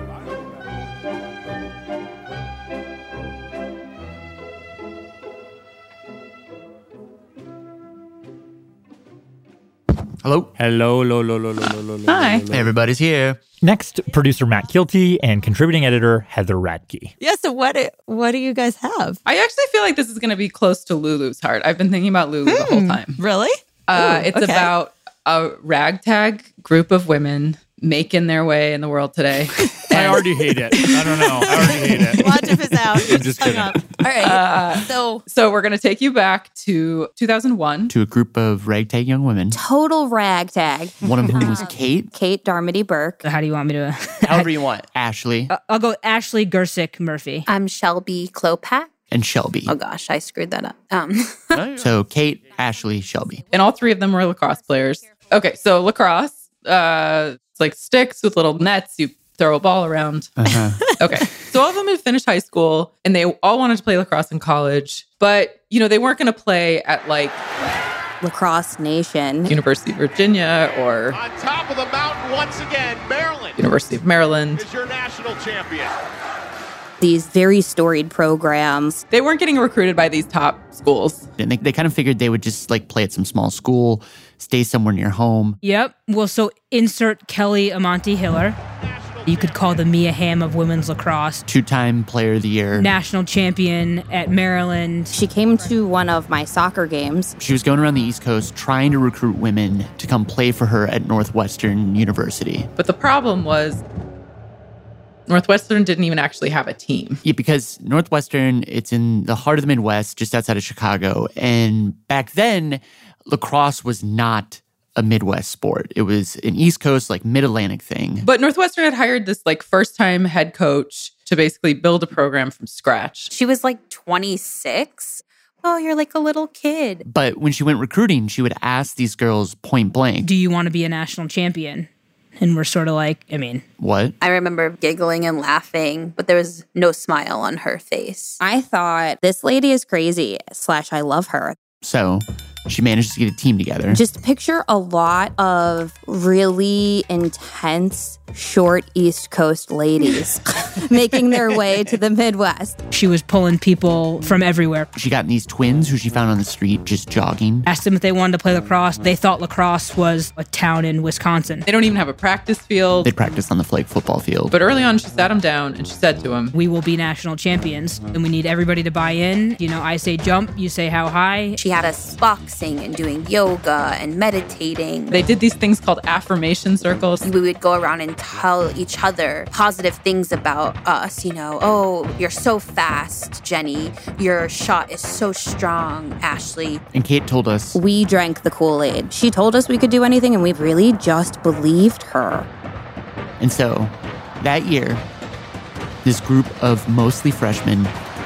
Hello. Hello, lo, lo, lo, lo, lo, lo, lo, Hi. lo, lo. Everybody's here. Next, producer Matt Kilty and contributing editor Heather Radke. Yeah, so what what do you guys have? I actually feel like this is going to be close to Lulu's heart. I've been thinking about Lulu hmm, the whole time. Really? Uh, Ooh, it's okay. about a ragtag group of women making their way in the world today. I already hate it. I don't know. I already hate it. Watch if it's out. I'm just kidding. All right. Uh, so, so we're going to take you back to two thousand one. To a group of ragtag young women. Total ragtag. One of whom was Kate. Kate Darmody Burke. How do you want me to? However you want. Ashley. Uh, I'll go Ashley Gersick Murphy. I'm Shelby Klopak. And Shelby. Oh gosh, I screwed that up. Um. So Kate, Ashley, Shelby. And all three of them were lacrosse players. Okay, so lacrosse, uh, it's like sticks with little nets. You throw a ball around. Uh-huh. Okay, so all of them had finished high school and they all wanted to play lacrosse in college, but you know they weren't going to play at like lacrosse nation. University of Virginia or On top of the mountain once again, Maryland. University of Maryland. Is your national champion. These very storied programs. They weren't getting recruited by these top schools. And they, they kind of figured they would just like play at some small school, stay somewhere near home. Yep. Well, so insert Kelly Amonte Hiller. You could call the Mia Hamm of women's lacrosse. Two-time player of the year. National champion at Maryland. She came to one of my soccer games. She was going around the East Coast trying to recruit women to come play for her at Northwestern University. But the problem was Northwestern didn't even actually have a team. Yeah, because Northwestern, it's in the heart of the Midwest, just outside of Chicago. And back then, lacrosse was not a Midwest sport. It was an East Coast, like mid-Atlantic thing. But Northwestern had hired this like first-time head coach to basically build a program from scratch. She was like twenty-six. Oh, you're like a little kid. But when she went recruiting, she would ask these girls point blank, do you want to be a national champion? And we're sort of like, I mean. What? I remember giggling and laughing, but there was no smile on her face. I thought, this lady is crazy, slash I love her. So she managed to get a team together. Just picture a lot of really intense, short East Coast ladies making their way to the Midwest. She was pulling people from everywhere. She got these twins who she found on the street just jogging. Asked them if they wanted to play lacrosse. They thought lacrosse was a town in Wisconsin. They don't even have a practice field. They practiced on the flag football field. But early on, she sat him down and she said to him, we will be national champions and we need everybody to buy in. You know, I say jump, you say how high. She had us boxing and doing yoga and meditating. They did these things called affirmation circles. We would go around and tell each other positive things about us, you know, oh, you're so fast, Jenny. Your shot is so strong, Ashley. And Kate told us, we drank the Kool-Aid. She told us we could do anything, and we really just believed her. And so, that year, this group of mostly freshmen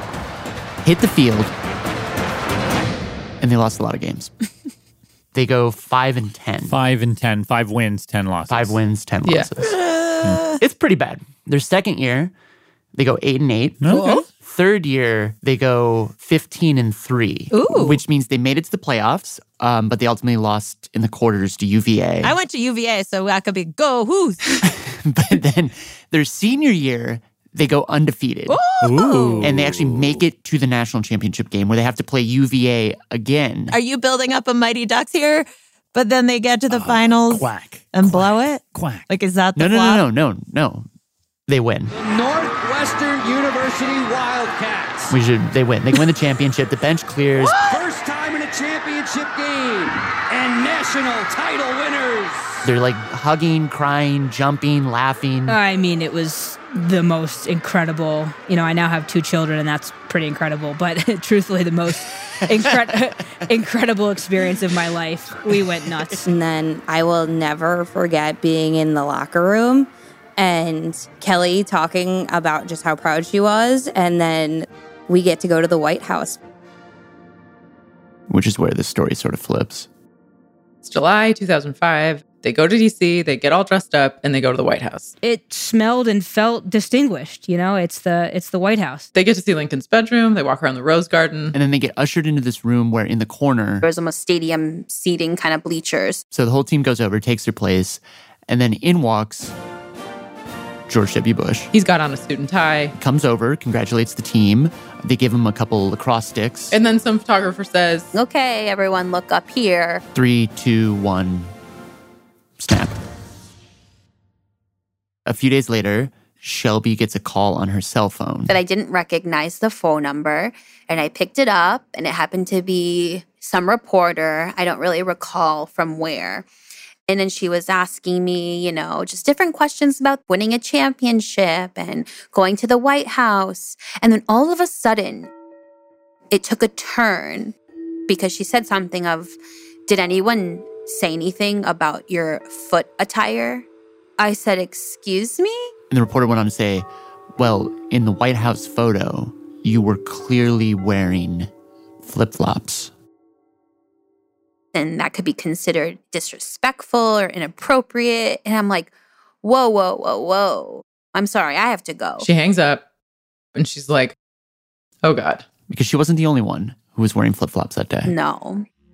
hit the field, and they lost a lot of games. They go five and ten. Five and ten. Five wins, ten losses. Five wins, ten Yeah. losses. Mm. It's pretty bad. Their second year, they go eight and eight. Okay. Third year, they go fifteen and three, Ooh. which means they made it to the playoffs, um, but they ultimately lost in the quarters to U V A. I went to U V A, so I could be go who's. But then their senior year, they go undefeated. Ooh. And they actually make it to the national championship game where they have to play U V A again. Are you building up a Mighty Ducks here? But then they get to the finals Quack. and Quack. blow it? Quack. Like, is that the No, no, flop? no, no, no, no. They win. Northwestern University Wildcats. We should. They win. They win the championship. The bench clears. First time in a championship game and national title winners. They're like hugging, crying, jumping, laughing. I mean, it was the most incredible. You know, I now have two children, and that's pretty incredible. But truthfully, the most incre- incredible experience of my life. We went nuts. And then I will never forget being in the locker room and Kelly talking about just how proud she was. And then we get to go to the White House. Which is where the story sort of flips. It's July two thousand five. They go to D C, they get all dressed up, and they go to the White House. It smelled and felt distinguished. You know, it's the it's the White House. They get to see Lincoln's bedroom. They walk around the Rose Garden. And then they get ushered into this room where in the corner, There was almost stadium seating kind of bleachers. so the whole team goes over, takes their place, and then in walks George W. Bush. He's got on a suit and tie. Comes over, congratulates the team. They give him a couple lacrosse sticks. And then some photographer says, Okay, everyone look up here. Three, two, one, snap. A few days later, Shelby gets a call on her cell phone. But I didn't recognize the phone number. And I picked it up, and it happened to be some reporter. I don't really recall from where. And then she was asking me, you know, just different questions about winning a championship and going to the White House. And then all of a sudden, it took a turn because she said something of, did anyone say anything about your foot attire? I said, excuse me? And the reporter went on to say, well, in the White House photo, you were clearly wearing flip-flops. And that could be considered disrespectful or inappropriate. And I'm like, whoa, whoa, whoa, whoa. I'm sorry, I have to go. She hangs up and she's like, oh God. Because she wasn't the only one who was wearing flip-flops that day. No.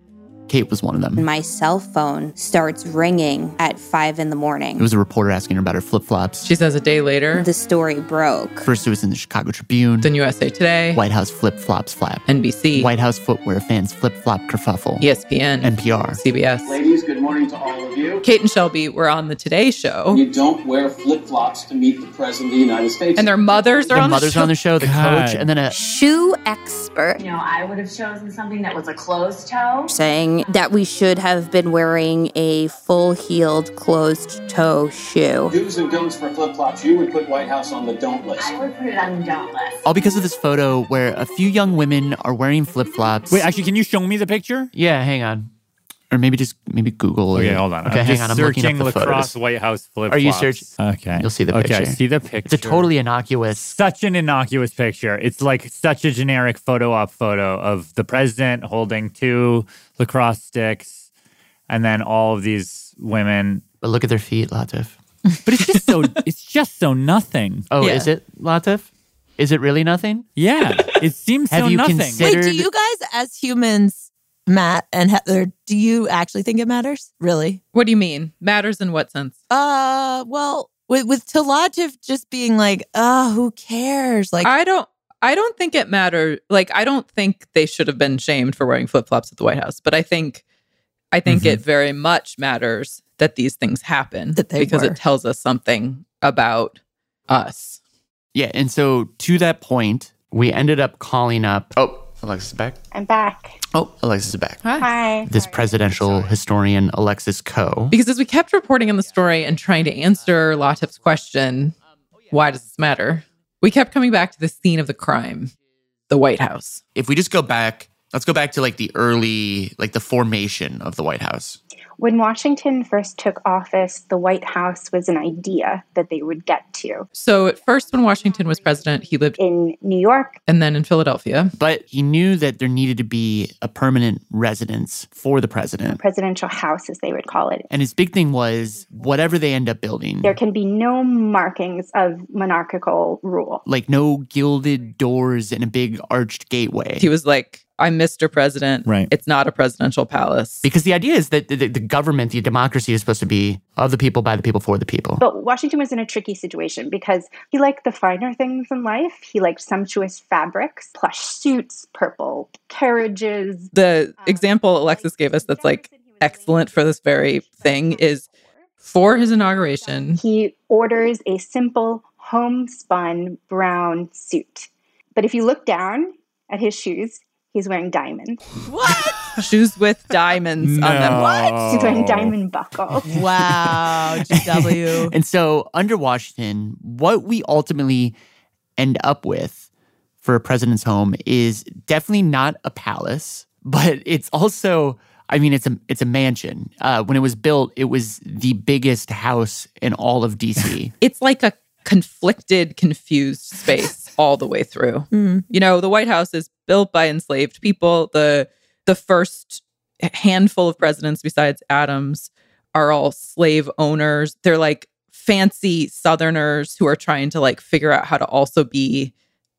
Kate was one of them. My cell phone starts ringing at five in the morning. It was a reporter asking her about her flip-flops. She says a day later, the story broke. First it was in the Chicago Tribune. Then U S A Today. White House flip-flops flap. N B C. White House footwear fans flip-flop kerfuffle. E S P N. N P R. C B S. Ladies, good morning to all of you. Kate and Shelby were on the Today Show. You don't wear flip-flops to meet the President of the United States. And their mothers are Their on mothers the show. are on the show, the God. coach, and then a shoe expert. You know, I would have chosen something that was a closed toe. Saying that we should have been wearing a full-heeled closed-toe shoe. Do's and don'ts for flip-flops. You would put White House on the don't list. I would put it on the don't list. all because of this photo where a few young women are wearing flip-flops. Wait, actually, can you show me the picture? Yeah, hang on. Or maybe just maybe Google. Okay, or, hold on. Okay, I'm hang just on. I'm looking up searching the lacrosse photos. White House flip-flops. Are you searching? Okay. You'll see the Okay, picture. I see the picture. It's a totally innocuous. Such an innocuous picture. It's like such a generic photo op photo of the president holding two lacrosse sticks and then all of these women. But look at their feet, Latif. But it's just so it's just so nothing. Oh, Yeah. is it, Latif? Is it really nothing? Yeah, it seems Have so you nothing. considered- Wait, do you guys as humans, Matt and Heather, do you actually think it matters? Really? What do you mean? Matters in what sense? Uh, well, with with Talajiv just being like, oh, who cares? Like, I don't I don't think it mattered. Like, I don't think they should have been shamed for wearing flip-flops at the White House. But I think I think Mm-hmm. it very much matters that these things happen That they because were. it tells us something about us. Yeah, and so to that point, we ended up calling up. Oh, Alexis is back. I'm back. Oh, Alexis is back. Hi. This presidential historian, Alexis Coe. Because as we kept reporting on the story and trying to answer Latif's question, why does this matter? We kept coming back to the scene of the crime, the White House. If we just go back, let's go back to like the early, like the formation of the White House. When Washington first took office, the White House was an idea that they would get to. So at first, when Washington was president, he lived in New York and then in Philadelphia. But he knew that there needed to be a permanent residence for the president. Presidential house, as they would call it. And his big thing was whatever they end up building, There can be no markings of monarchical rule. like no gilded doors and a big arched gateway. He was like, I'm Mister President. Right. It's not a presidential palace. Because the idea is that the, the government, the democracy is supposed to be of the people, by the people, for the people. But Washington was in a tricky situation because he liked the finer things in life. He liked sumptuous fabrics, plush suits, purple carriages. The example Alexis gave us that's like excellent for this very thing is for his inauguration. He orders a simple homespun brown suit. But if you look down at his shoes, he's wearing diamonds. Shoes with diamonds on them. What? He's wearing diamond buckles. Wow, G W. And so under Washington, what we ultimately end up with for a president's home is definitely not a palace, but it's also, I mean, it's a it's a mansion. Uh, when it was built, it was the biggest house in all of D C. It's like a conflicted, confused space all the way through. Mm. You know, the White House is built by enslaved people. The the first handful of presidents besides Adams are all slave owners. They're like fancy Southerners who are trying to like figure out how to also be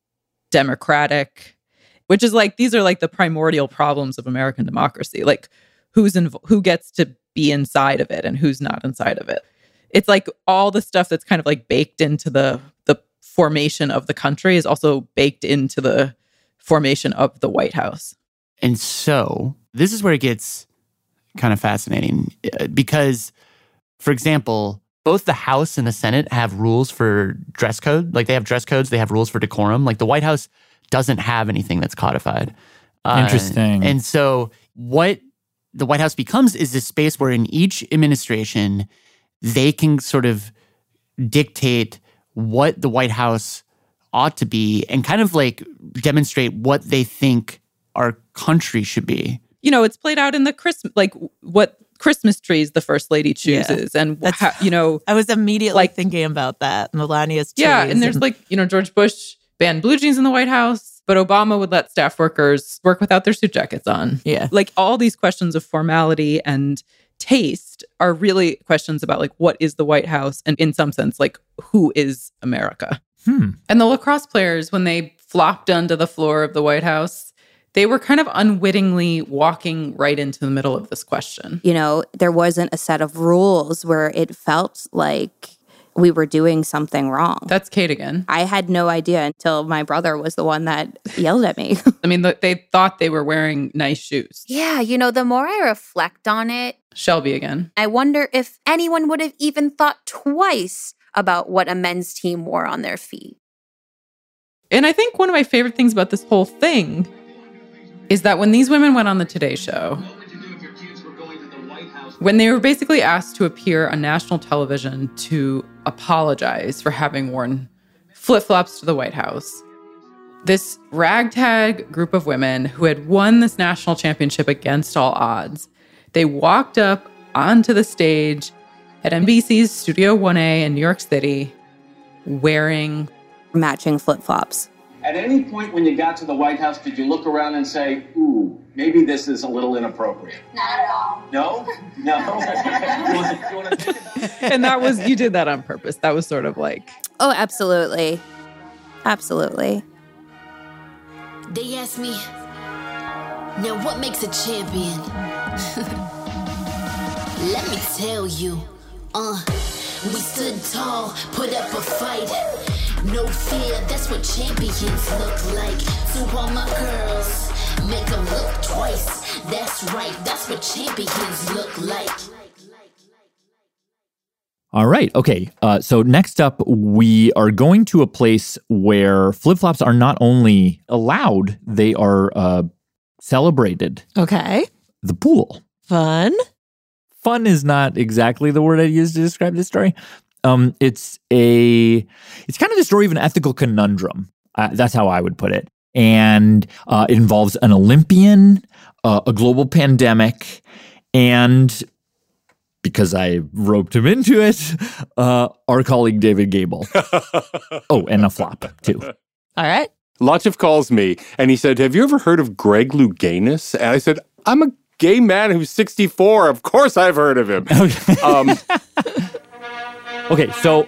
democratic, which is like, these are like the primordial problems of American democracy. Like who's in, who gets to be inside of it and who's not inside of it. It's like all the stuff that's kind of like baked into the the formation of the country is also baked into the formation of the White House. And so this is where it gets kind of fascinating uh, because, for example, both the House and the Senate have rules for dress code. Like they have dress codes, they have rules for decorum. Like the White House doesn't have anything that's codified. Uh, Interesting. And so what the White House becomes is this space where in each administration, they can sort of dictate what the White House ought to be and kind of like demonstrate what they think our country should be. You know, it's played out in the Christmas, like what Christmas trees the first lady chooses, Yeah. and how, you know, I was immediately like thinking about that. Melania's trees. yeah, and there's like, you know, George Bush banned blue jeans in the White House, but Obama would let staff workers work without their suit jackets on. Yeah, like all these questions of formality and taste are really questions about like what is the White House, and in some sense, like who is America. Hmm. And the lacrosse players, when they flopped onto the floor of the White House, they were kind of unwittingly walking right into the middle of this question. You know, there wasn't a set of rules where it felt like we were doing something wrong. That's Kate again. I had no idea until my brother was the one that yelled at me. I mean, they thought they were wearing nice shoes. Yeah, you know, the more I reflect on it, Shelby again. I wonder if anyone would have even thought twice about what a men's team wore on their feet. And I think one of my favorite things about this whole thing is that when these women went on the Today Show, when they were basically asked to appear on national television to apologize for having worn flip-flops to the White House, this ragtag group of women who had won this national championship against all odds, they walked up onto the stage at N B C's Studio one A in New York City wearing matching flip-flops. At any point when you got to the White House, did you look around and say, ooh, maybe this is a little inappropriate? Not at all. No? No? You wanna, you wanna think about it? And that was, you did that on purpose. That was sort of like... Oh, absolutely. Absolutely. They asked me, now what makes a champion? Let me tell you, uh, we stood tall, put up a fight. No fear, that's what champions look like. To all my girls, make them look twice. That's right, that's what champions look like. All right. Okay. Uh, so next up, we are going to a place where flip-flops are not only allowed, they are uh, celebrated. Okay. The pool. Fun. Fun is not exactly the word I use to describe this story. Um, it's a, it's kind of the story of an ethical conundrum. Uh, that's how I would put it. And uh, it involves an Olympian, uh, a global pandemic, and because I roped him into it, uh, our colleague David Gable. Oh, and a flop too. All right. Lotchev calls me and he said, have you ever heard of Greg Louganis? And I said, I'm a gay man who's sixty-four. Of course I've heard of him. um, Okay, so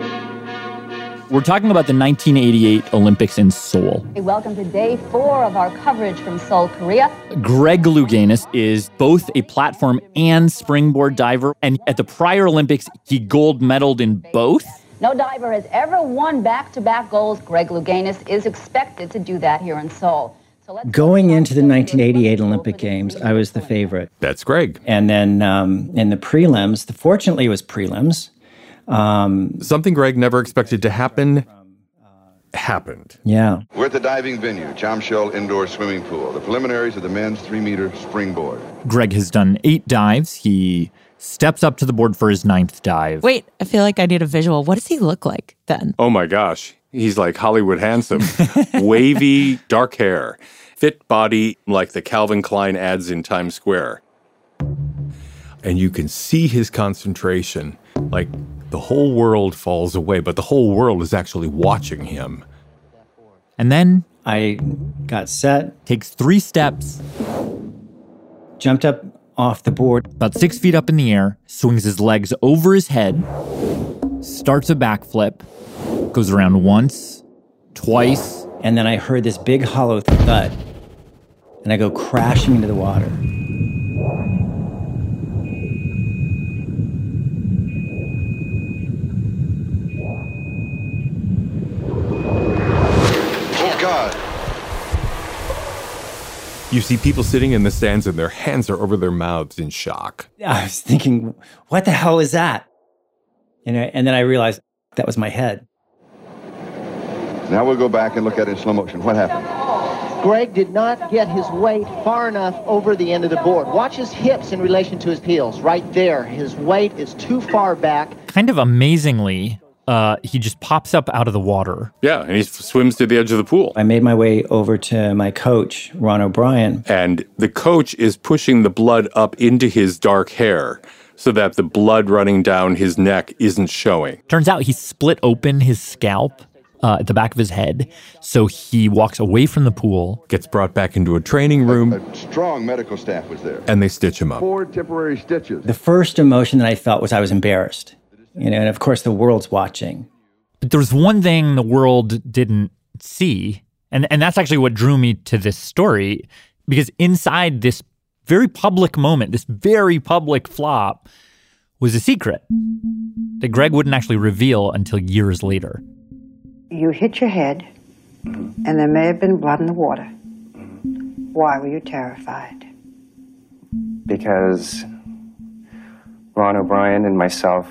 we're talking about the nineteen eighty-eight Olympics in Seoul. Welcome to day four of our coverage from Seoul, Korea. Greg Louganis is both a platform and springboard diver, and at the prior Olympics, he gold medaled in both. No diver has ever won back-to-back golds. Greg Louganis is expected to do that here in Seoul. So let's Going into the nineteen eighty-eight Olympic Games, I was the favorite. That's Greg. And then um, in the prelims, fortunately it was prelims. Um, Something Greg never expected to happen, happened. Yeah. We're at the diving venue, Chamshel Indoor Swimming Pool, the preliminaries of the men's three-meter springboard. Greg has done eight dives. He steps up to the board for his ninth dive. Wait, I feel like I need a visual. What does he look like then? Oh my gosh. He's like Hollywood handsome. Wavy, dark hair. Fit body like the Calvin Klein ads in Times Square. And you can see his concentration. Like the whole world falls away, but the whole world is actually watching him. And then I got set. Takes three steps. Jumped up off the board. About six feet up in the air. Swings his legs over his head. Starts a backflip. Goes around once. Twice. And then I heard this big hollow thud. And I go crashing into the water. God. You see people sitting in the stands and their hands are over their mouths in shock. I was thinking, what the hell is that? You know, and then I realized that was my head. Now we'll go back and look at it in slow motion. What happened? Greg did not get his weight far enough over the end of the board. Watch his hips in relation to his heels. Right there. His weight is too far back. Kind of amazingly, Uh, he just pops up out of the water. Yeah, and he swims to the edge of the pool. I made my way over to my coach, Ron O'Brien. And the coach is pushing the blood up into his dark hair so that the blood running down his neck isn't showing. Turns out he split open his scalp uh, at the back of his head, so he walks away from the pool. Gets brought back into a training room. A, a strong medical staff was there. And they stitch him up. Four temporary stitches. The first emotion that I felt was I was embarrassed. You know, and of course the world's watching. But there's one thing the world didn't see, And and that's actually what drew me to this story, because inside this very public moment, this very public flop, was a secret that Greg wouldn't actually reveal until years later. You hit your head, and there may have been blood in the water. Why were you terrified? Because Ron O'Brien and myself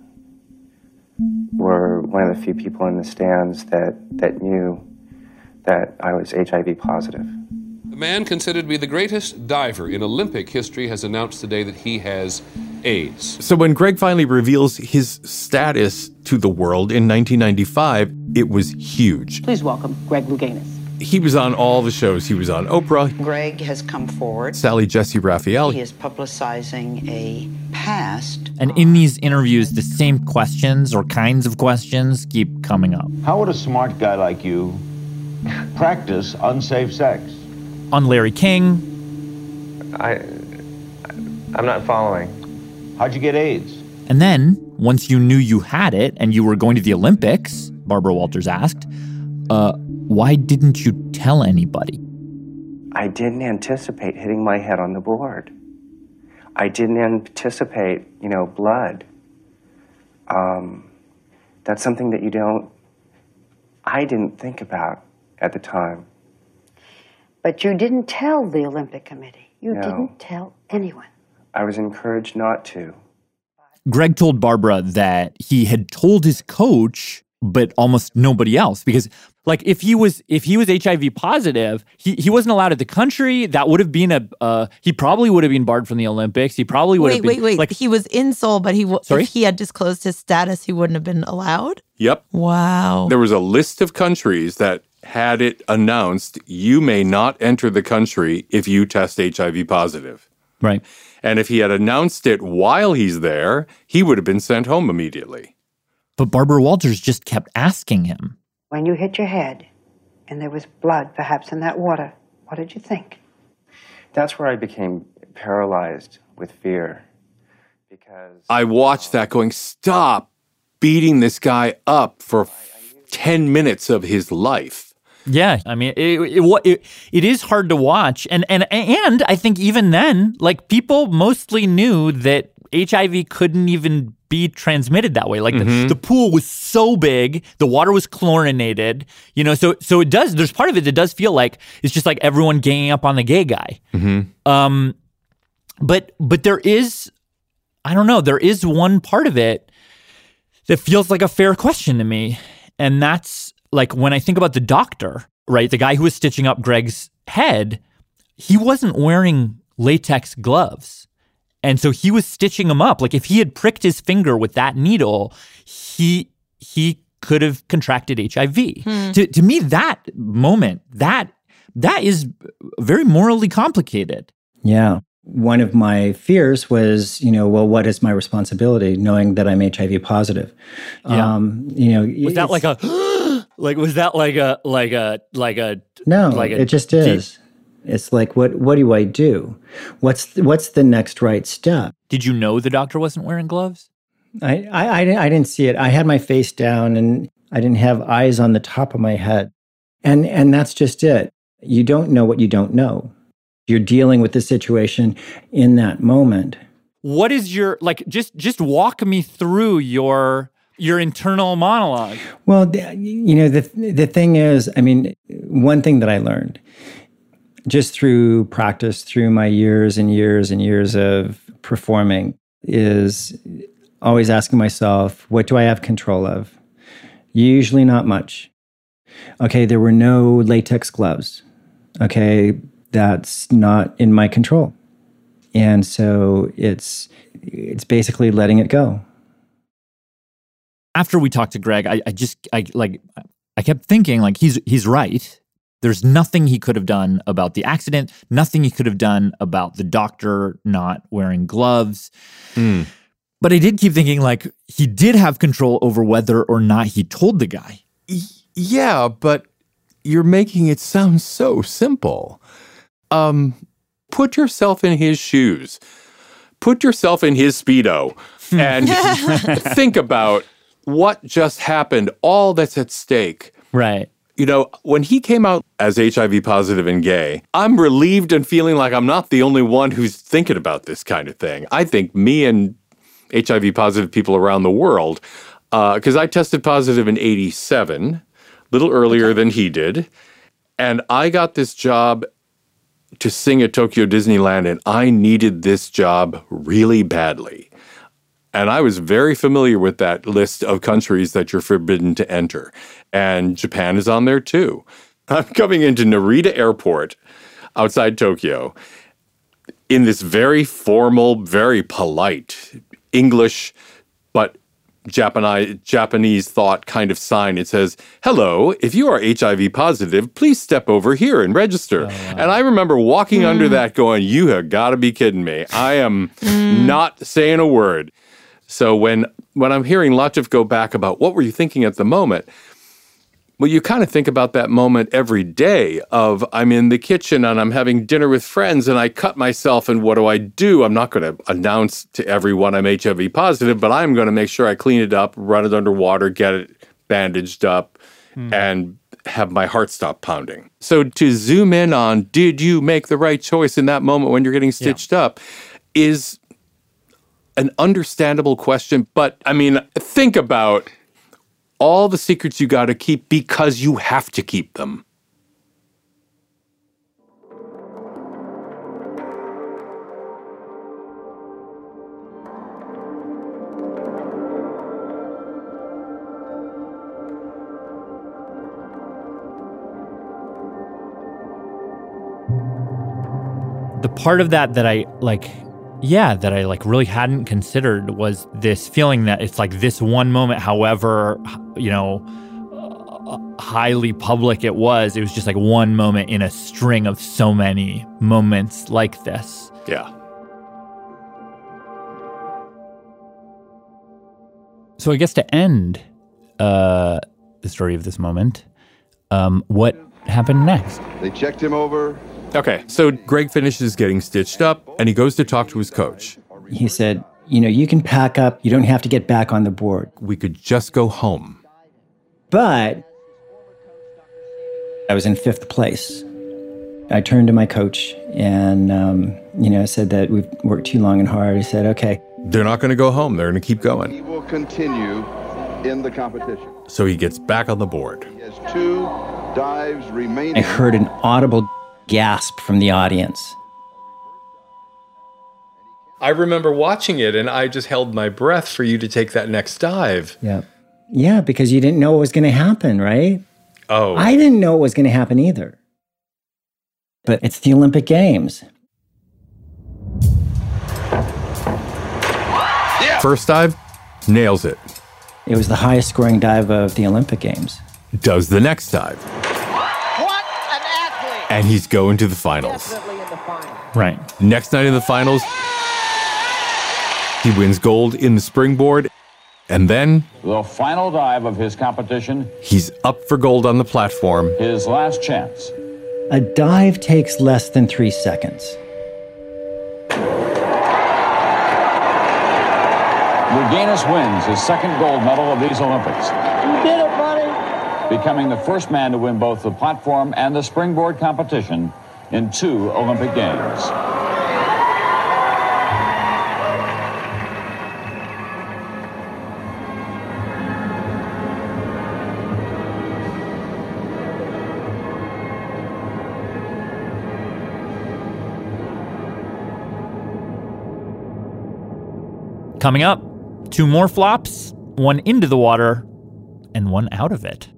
were one of the few people in the stands that, that knew that I was H I V positive. The man considered to be the greatest diver in Olympic history has announced today that he has AIDS. So when Greg finally reveals his status to the world in nineteen ninety-five, it was huge. Please welcome Greg Louganis. He was on all the shows. He was on Oprah. Greg has come forward. Sally Jesse Raphael. He is publicizing a past. And in these interviews, the same questions or kinds of questions keep coming up. How would a smart guy like you practice unsafe sex? On Larry King. I, I'm not following. How'd you get AIDS? And then, once you knew you had it and you were going to the Olympics, Barbara Walters asked, uh, why didn't you tell anybody? I didn't anticipate hitting my head on the board. I didn't anticipate, you know, blood. Um, that's something that you don't, I didn't think about at the time. But you didn't tell the Olympic Committee. You No. didn't tell anyone. I was encouraged not to. Greg told Barbara that he had told his coach, but almost nobody else, because like if he was if he was H I V positive, he, he wasn't allowed at the country. That would have been a uh, he probably would have been barred from the Olympics. He probably would Wait, have been wait, wait. like he was in Seoul, but he w- Sorry? if he had disclosed his status, he wouldn't have been allowed? Yep. Wow. There was a list of countries that had it announced, you may not enter the country if you test H I V positive. Right. And if he had announced it while he's there, he would have been sent home immediately. But Barbara Walters just kept asking him. When you hit your head and there was blood perhaps in that water, what did you think? That's where I became paralyzed with fear. Because I watched that going, stop beating this guy up for ten minutes of his life. Yeah, I mean, it it, it it is hard to watch, and and and I think even then, like people mostly knew that H I V couldn't even be transmitted that way. Like Mm-hmm. the, the pool was so big, the water was chlorinated, you know. So so it does. There's part of it that does feel like it's just like everyone ganging up on the gay guy. Mm-hmm. Um, but but there is, I don't know, there is one part of it that feels like a fair question to me, and that's. Like when I think about the doctor, right, the guy who was stitching up Greg's head, he wasn't wearing latex gloves. And so he was stitching him up. Like if he had pricked his finger with that needle, he he could have contracted H I V. Hmm. To to me, that moment, that that is very morally complicated. Yeah. One of my fears was, you know, well, what is my responsibility knowing that I'm H I V positive? Yeah. Um, you know, Was that like a like was that like a like a like a No, like a it just is. It's like, what what do I do? What's what's the next right step? Did you know the doctor wasn't wearing gloves? I, I, I, didn't, I didn't see it. I had my face down and I didn't have eyes on the top of my head. And and that's just it. You don't know what you don't know. You're dealing with the situation in that moment. What is your, like, just just walk me through your your internal monologue. Well, the, you know, the the thing is, I mean, one thing that I learned just through practice, through my years and years and years of performing, is always asking myself, what do I have control of? Usually not much. Okay, there were no latex gloves. Okay, that's not in my control. And so it's it's basically letting it go. After we talked to Greg, I, I just I like I kept thinking like he's he's right. There's nothing he could have done about the accident, nothing he could have done about the doctor not wearing gloves. Mm. But I did keep thinking like he did have control over whether or not he told the guy. Yeah, but you're making it sound so simple. Um, put yourself in his shoes. Put yourself in his Speedo and think about what just happened, all that's at stake. Right. You know, when he came out as H I V positive and gay, I'm relieved and feeling like I'm not the only one who's thinking about this kind of thing. I think me and H I V positive people around the world, because uh, I tested positive in eighty-seven, a little earlier okay. than he did. And I got this job to sing at Tokyo Disneyland, and I needed this job really badly. And I was very familiar with that list of countries that you're forbidden to enter. And Japan is on there too. I'm coming into Narita Airport outside Tokyo in this very formal, very polite English, but Japanese, Japanese thought kind of sign. It says, hello, if you are H I V positive, please step over here and register. Oh, wow. And I remember walking mm. under that going, you have got to be kidding me. I am mm. not saying a word. So when when I'm hearing Latif go back about what were you thinking at the moment, well, you kind of think about that moment every day of I'm in the kitchen and I'm having dinner with friends and I cut myself and what do I do? I'm not going to announce to everyone I'm H I V positive, but I'm going to make sure I clean it up, run it under water, get it bandaged up, mm. and have my heart stop pounding. So to zoom in on did you make the right choice in that moment when you're getting stitched yeah. up is an understandable question, but I mean, think about all the secrets you got to keep because you have to keep them. The part of that that I like Yeah, that I like really hadn't considered was this feeling that it's like this one moment, however, you know, uh, highly public it was, it was just like one moment in a string of so many moments like this. Yeah. So I guess to end uh, the story of this moment, um, what happened next? They checked him over. Okay, so Greg finishes getting stitched up, and he goes to talk to his coach. He said, you know, you can pack up. You don't have to get back on the board. We could just go home. But I was in fifth place. I turned to my coach and, um, you know, said that we've worked too long and hard. He said, okay. They're not going to go home. They're going to keep going. He will continue in the competition. So he gets back on the board. He has two dives remaining. I heard an audible gasp from the audience. I remember watching it and I just held my breath for you to take that next dive. Yeah. Yeah, because you didn't know what was going to happen, right? Oh. I didn't know what was going to happen either. But it's the Olympic Games. Yeah. First dive, nails it. It was the highest scoring dive of the Olympic Games. Does the next dive. And he's going to the finals. Right. Next night in the finals, he wins gold in the springboard. And then the final dive of his competition. He's up for gold on the platform. His last chance. A dive takes less than three seconds. Louganis wins his second gold medal of these Olympics. You did it, buddy. Becoming the first man to win both the platform and the springboard competition in two Olympic Games. Coming up, two more flops, one into the water and one out of it.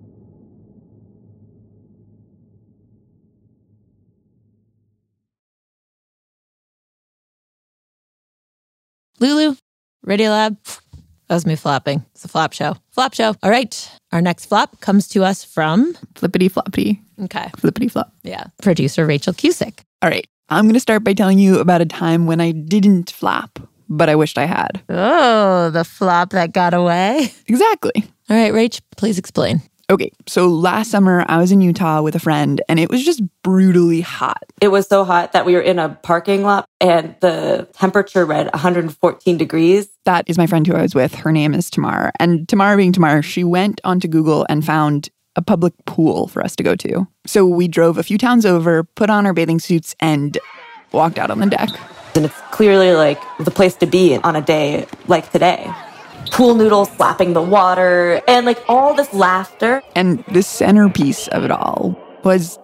Lulu, Radiolab, that was me flopping. It's a flop show. Flop show. All right. Our next flop comes to us from... Flippity floppity. Okay. Flippity flop. Yeah. Producer Rachel Cusick. All right. I'm going to start by telling you about a time when I didn't flop, but I wished I had. Oh, the flop that got away. Exactly. All right, Rach, please explain. Okay, so last summer I was in Utah with a friend and it was just brutally hot. It was so hot that we were in a parking lot and the temperature read one hundred fourteen degrees. That is my friend who I was with. Her name is Tamar. And Tamar being Tamar, she went onto Google and found a public pool for us to go to. So we drove a few towns over, put on our bathing suits, and walked out on the deck. And it's clearly like the place to be on a day like today. Pool noodles slapping the water and like all this laughter. And the centerpiece of it all was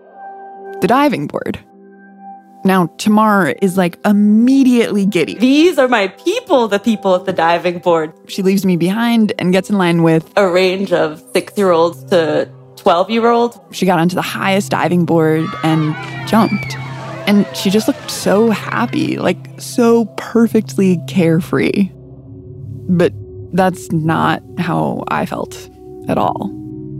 the diving board. Now, Tamar is like immediately giddy. These are my people, the people at the diving board. She leaves me behind and gets in line with a range of six-year-olds to twelve-year-olds. She got onto the highest diving board and jumped. And she just looked so happy, like so perfectly carefree. But that's not how I felt at all.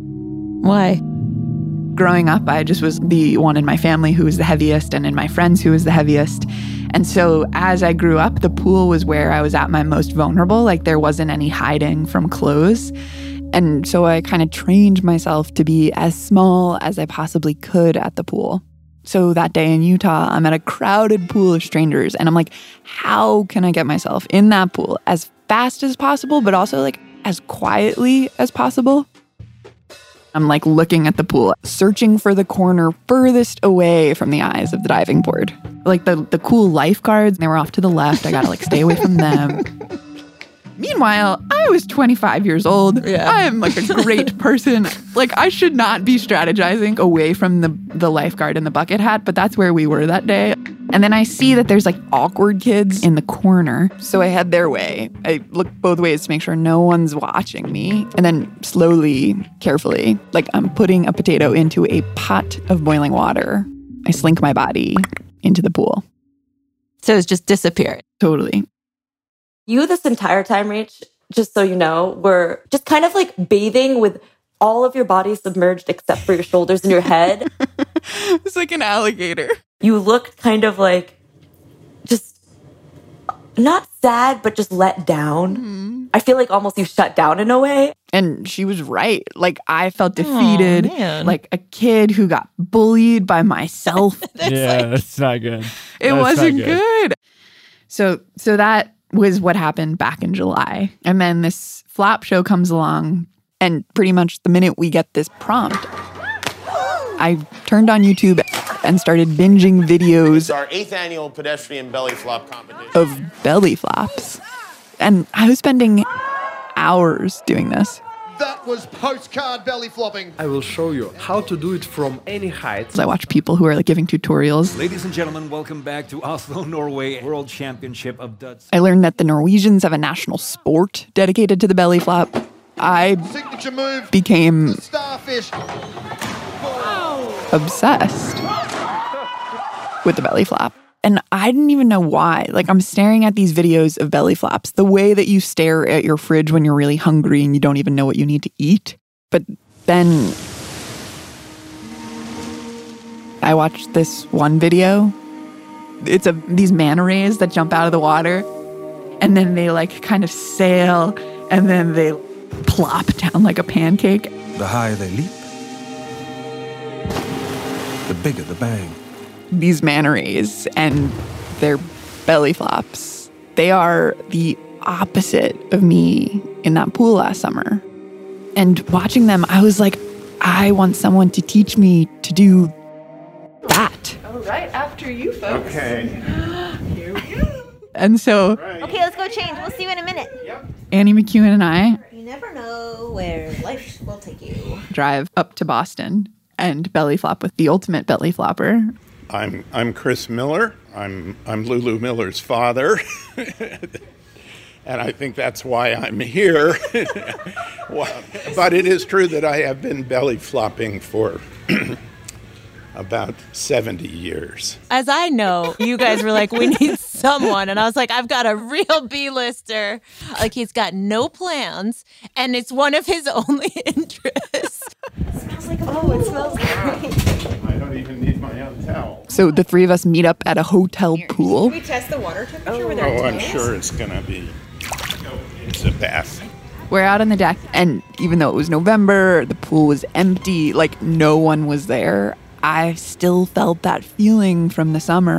Why? Growing up, I just was the one in my family who was the heaviest and in my friends who was the heaviest. And so as I grew up, the pool was where I was at my most vulnerable. Like there wasn't any hiding from clothes. And so I kind of trained myself to be as small as I possibly could at the pool. So that day in Utah, I'm at a crowded pool of strangers. And I'm like, how can I get myself in that pool as fast as possible, but also like as quietly as possible? I'm like looking at the pool, searching for the corner furthest away from the eyes of the diving board. Like the, the cool lifeguards, they were off to the left. I gotta like stay away from them. Meanwhile, I was twenty-five years old. Yeah. I am like a great person. Like I should not be strategizing away from the, the lifeguard and the bucket hat, but that's where we were that day. And then I see that there's like awkward kids in the corner. So I head their way. I look both ways to make sure no one's watching me. And then slowly, carefully, like I'm putting a potato into a pot of boiling water. I slink my body into the pool. So it's just disappeared. Totally. You this entire time, Rach, just so you know, were just kind of like bathing with all of your body submerged except for your shoulders and your head. It's like an alligator. You looked kind of like just not sad, but just let down. Mm-hmm. I feel like almost you shut down in a way. And she was right. Like I felt defeated, oh, like a kid who got bullied by myself. Yeah, like, that's not good. It That's wasn't good. good. So, so that was what happened back in July. And then this flap show comes along, and pretty much the minute we get this prompt, I turned on YouTube and started binging videos. It's our eighth annual pedestrian belly flop competition of belly flops. And I was spending hours doing this. That was postcard belly flopping. I will show you how to do it from any height. So I watch people who are like giving tutorials. Ladies and gentlemen, welcome back to Oslo, Norway, World Championship of Duds. I learned that the Norwegians have a national sport dedicated to the belly flop. I Signature move. became The starfish. obsessed with the belly flop. And I didn't even know why. Like, I'm staring at these videos of belly flops, the way that you stare at your fridge when you're really hungry and you don't even know what you need to eat. But then I watched this one video. It's a these manta rays that jump out of the water, and then they like kind of sail, and then they plop down like a pancake. The higher they leap, the bigger the bang. These manta rays and their belly flops, they are the opposite of me in that pool last summer. And watching them, I was like, I want someone to teach me to do that. All right, after you, folks. Okay. Here we go. And so Okay, let's go change. We'll see you in a minute. Yep. Annie McEwen and I You never know where life will take you. drive up to Boston and belly flop with the ultimate belly flopper. I'm I'm Chris Miller. I'm I'm Lulu Miller's father, and I think that's why I'm here. Well, but it is true that I have been belly flopping for about seventy years. As I know, you guys were like, we need someone. And I was like, I've got a real B-lister. Like, he's got no plans, and it's one of his only interests. It smells like a Oh, it smells great. I don't even need my own towel. So the three of us meet up at a hotel pool. We test the water temperature Oh, with our I'm toes? sure it's going to be, it's a bath. We're out on the deck, and even though it was November, the pool was empty, like no one was there, I still felt that feeling from the summer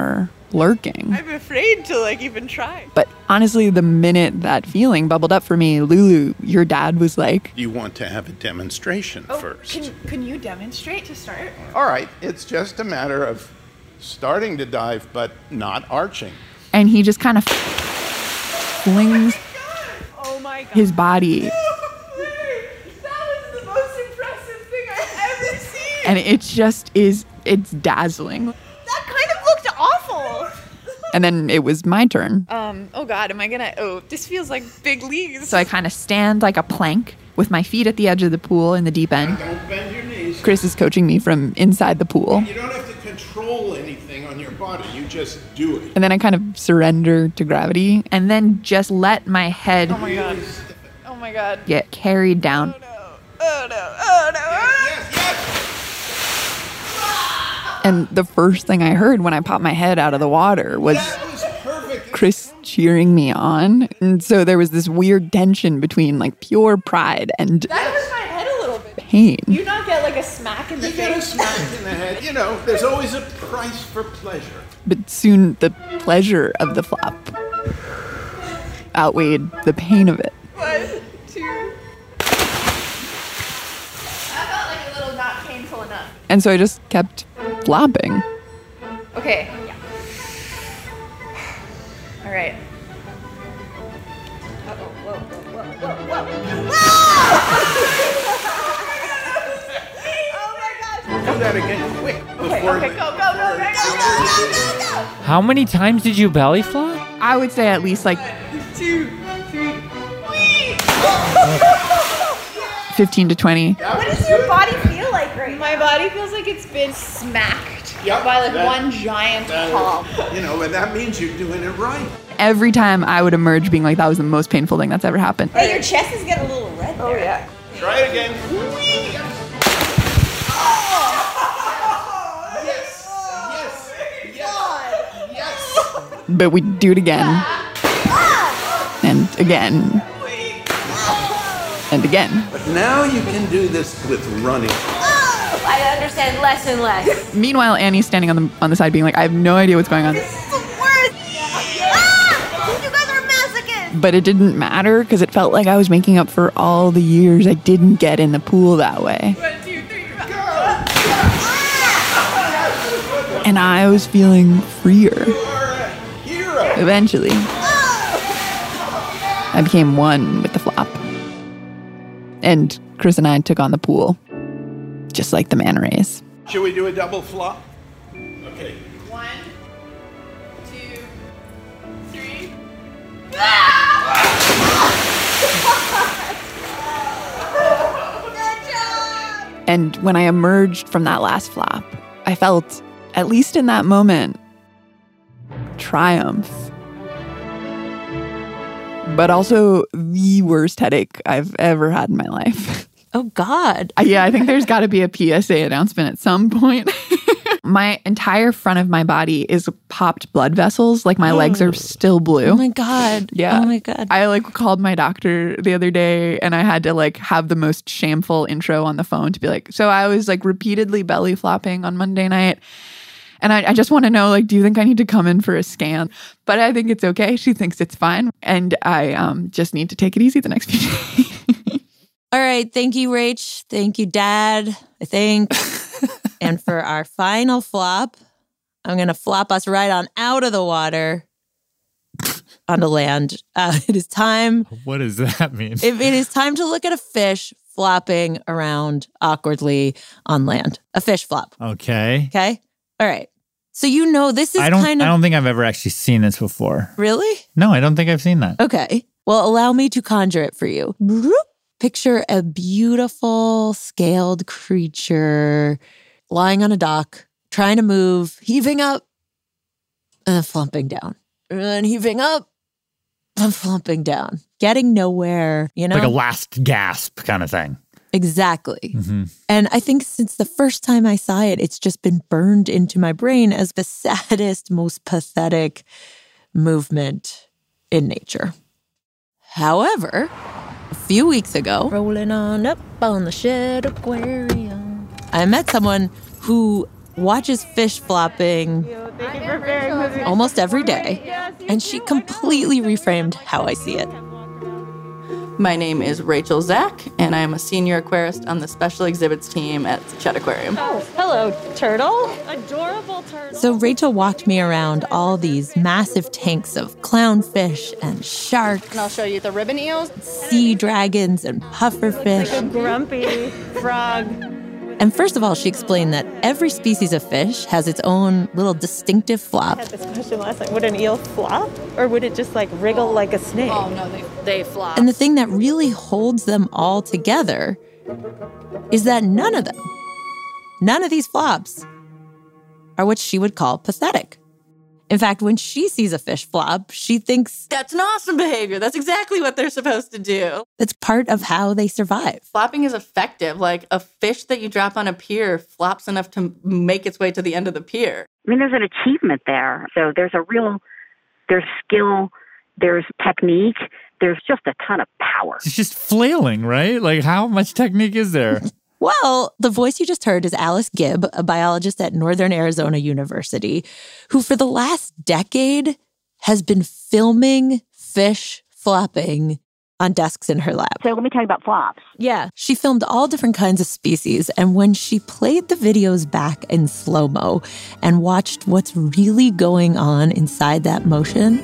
lurking. I'm afraid to like even try. But honestly, the minute that feeling bubbled up for me, Lulu, your dad was like, You want to have a demonstration Oh, first. Can, can you demonstrate to start? All right, it's just a matter of starting to dive, but not arching. and he just kind of flings Oh my God. his body. That was the most impressive thing I've ever seen. And it just is, it's dazzling. That kind of looked awful. And then it was my turn. Um, oh God, am I gonna, oh, this feels like big leagues. So I kind of stand like a plank with my feet at the edge of the pool in the deep end. Don't bend your knees. Chris is coaching me from inside the pool. You don't have to control anything on your body. You just do it. And then I kind of surrender to gravity and then just let my head Oh my God. Oh my God. get carried down. Oh no, oh no. And the first thing I heard when I popped my head out of the water was Chris cheering me on. And so there was this weird tension between like pure pride and That hurt my head a little bit. pain. You not get like a smack in the You face? get a smack in the head. You know, there's always a price for pleasure. But soon the pleasure of the flop outweighed the pain of it. One, two. That felt like a little not painful enough. And so I just kept flopping. Okay. Yeah. All right. Uh-oh, whoa, whoa, whoa, whoa, whoa. Do that again, quick. Okay, before okay, go, go, go, go, go, go, go, How many times did you belly flop? I would say at least like Two, three. fifteen to twenty. What does your body feel like right now? My body feels like it's been smacked Yep, by like that- one giant that- palm. You know, and that means you're doing it right. Every time I would emerge being like, that was the most painful thing that's ever happened. Hey, your chest is getting a little red there. Oh, yeah. Try it again. But we'd do it again. And again. And again. But now you can do this with running. I understand less and less. Meanwhile, Annie's standing on the on the side being like, I have no idea what's going on. This is the worst. Ah! You guys are masochists. But it didn't matter because it felt like I was making up for all the years I didn't get in the pool that way. One, two, three, And I was feeling freer. Eventually, I became one with the flop. And Chris and I took on the pool, just like the manta rays. Should we do a double flop? Okay. One, two, three. And when I emerged from that last flop, I felt, at least in that moment, triumph. But also the worst headache I've ever had in my life. Oh, God. Yeah, I think there's got to be a P S A announcement at some point. My entire front of my body is popped blood vessels. Like my legs are still blue. Oh, my God. Yeah. Oh, my God. I like called my doctor the other day and I had to like have the most shameful intro on the phone to be like, so I was like repeatedly belly flopping on Monday night. And I, I just want to know, like, do you think I need to come in for a scan? But I think it's okay. She thinks it's fine. And I um, just need to take it easy the next few days. All right. Thank you, Rach. Thank you, Dad, I think. And for our final flop, I'm going to flop us right on out of the water onto land. Uh, it is time. What does that mean? It, it is time to look at a fish flopping around awkwardly on land. A fish flop. Okay. Okay. All right. So you know this is I don't. kind of I don't think I've ever actually seen this before. Really? No, I don't think I've seen that. Okay. Well, allow me to conjure it for you. Picture a beautiful scaled creature lying on a dock, trying to move, heaving up, and then flumping down. And then heaving up, and flumping down. Getting nowhere, you know? Like a last gasp kind of thing. Exactly. Mm-hmm. And I think since the first time I saw it, it's just been burned into my brain as the saddest, most pathetic movement in nature. However, a few weeks ago, rolling on up on the shed aquarium, I met someone who watches fish flopping almost every day, and she completely reframed how I see it. My name is Rachel Zach, and I am a senior aquarist on the special exhibits team at Chet Aquarium. Oh, hello, turtle. Adorable turtle. So Rachel walked me around all these massive tanks of clownfish and sharks. And I'll show you the ribbon eels. Sea dragons and pufferfish. Like a grumpy frog. And first of all, she explained that every species of fish has its own little distinctive flop. I had this question last night. Would an eel flop? Or would it just like wriggle like a snake? Oh, no, they, they flop. And the thing that really holds them all together is that none of them, none of these flops are what she would call pathetic. In fact, when she sees a fish flop, she thinks that's an awesome behavior. That's exactly what they're supposed to do. It's part of how they survive. Flopping is effective. Like a fish that you drop on a pier flops enough to make its way to the end of the pier. I mean, there's an achievement there. So there's a real, there's skill, there's technique, there's just a ton of power. It's just flailing, right? Like, how much technique is there? Well, the voice you just heard is Alice Gibb, a biologist at Northern Arizona University, who for the last decade has been filming fish flopping on desks in her lab. So let me tell you about flops. Yeah. She filmed all different kinds of species, and when she played the videos back in slow-mo and watched what's really going on inside that motion,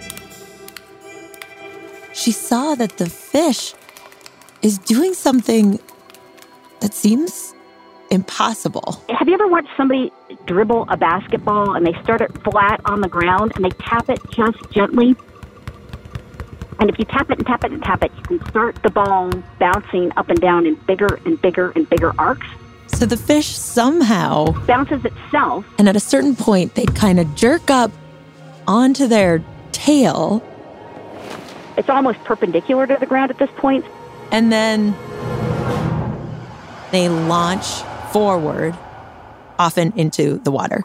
she saw that the fish is doing something that seems impossible. Have you ever watched somebody dribble a basketball and they start it flat on the ground and they tap it just gently? And if you tap it and tap it and tap it, you can start the ball bouncing up and down in bigger and bigger and bigger arcs. So the fish somehow bounces itself. And at a certain point, they kind of jerk up onto their tail. It's almost perpendicular to the ground at this point. And then they launch forward, often into the water.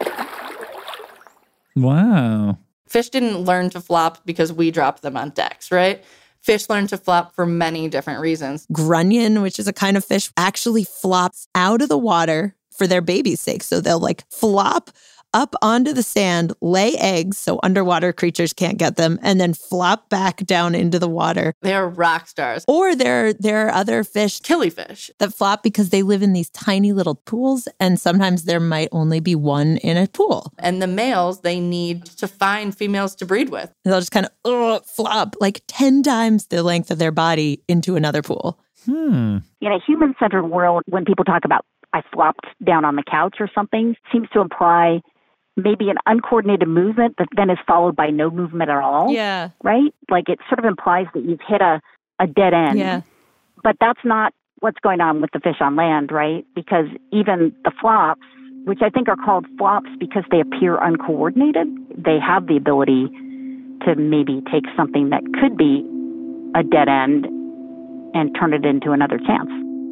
Wow. Fish didn't learn to flop because we dropped them on decks, right? Fish learn to flop for many different reasons. Grunion, which is a kind of fish, actually flops out of the water for their baby's sake. So they'll like flop up onto the sand, lay eggs so underwater creatures can't get them, and then flop back down into the water. They're rock stars. Or there, there are other fish, killifish, that flop because they live in these tiny little pools, and sometimes there might only be one in a pool. And the males, they need to find females to breed with. And they'll just kind of uh, flop like ten times the length of their body into another pool. Hmm. In a human-centered world, when people talk about I flopped down on the couch or something, seems to imply maybe an uncoordinated movement that then is followed by no movement at all. Yeah. Right? Like it sort of implies that you've hit a, a dead end. Yeah. But that's not what's going on with the fish on land, right? Because even the flops, which I think are called flops because they appear uncoordinated, they have the ability to maybe take something that could be a dead end and turn it into another chance.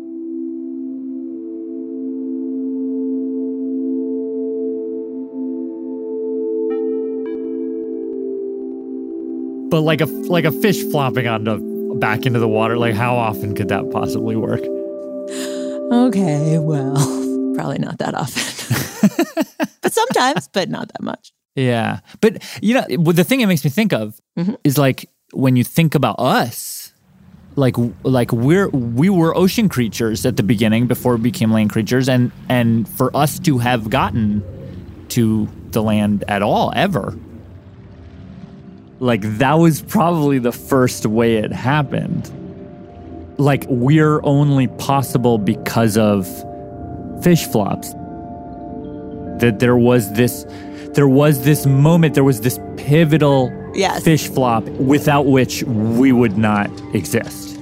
But like a like a fish flopping onto back into the water, like how often could that possibly work? Okay, well, probably not that often. But sometimes, but not that much. Yeah. But, you know, the thing it makes me think of mm-hmm. is like when you think about us, like like we're we were ocean creatures at the beginning before we became land creatures. And, and for us to have gotten to the land at all, ever, like that was probably the first way it happened. Like we're only possible because of fish flops. That there was this, there was this moment, there was this pivotal yes. fish flop without which we would not exist.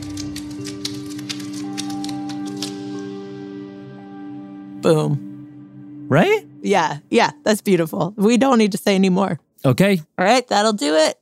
Boom. Right? Yeah, yeah, that's beautiful. We don't need to say any more. Okay. All right, that'll do it.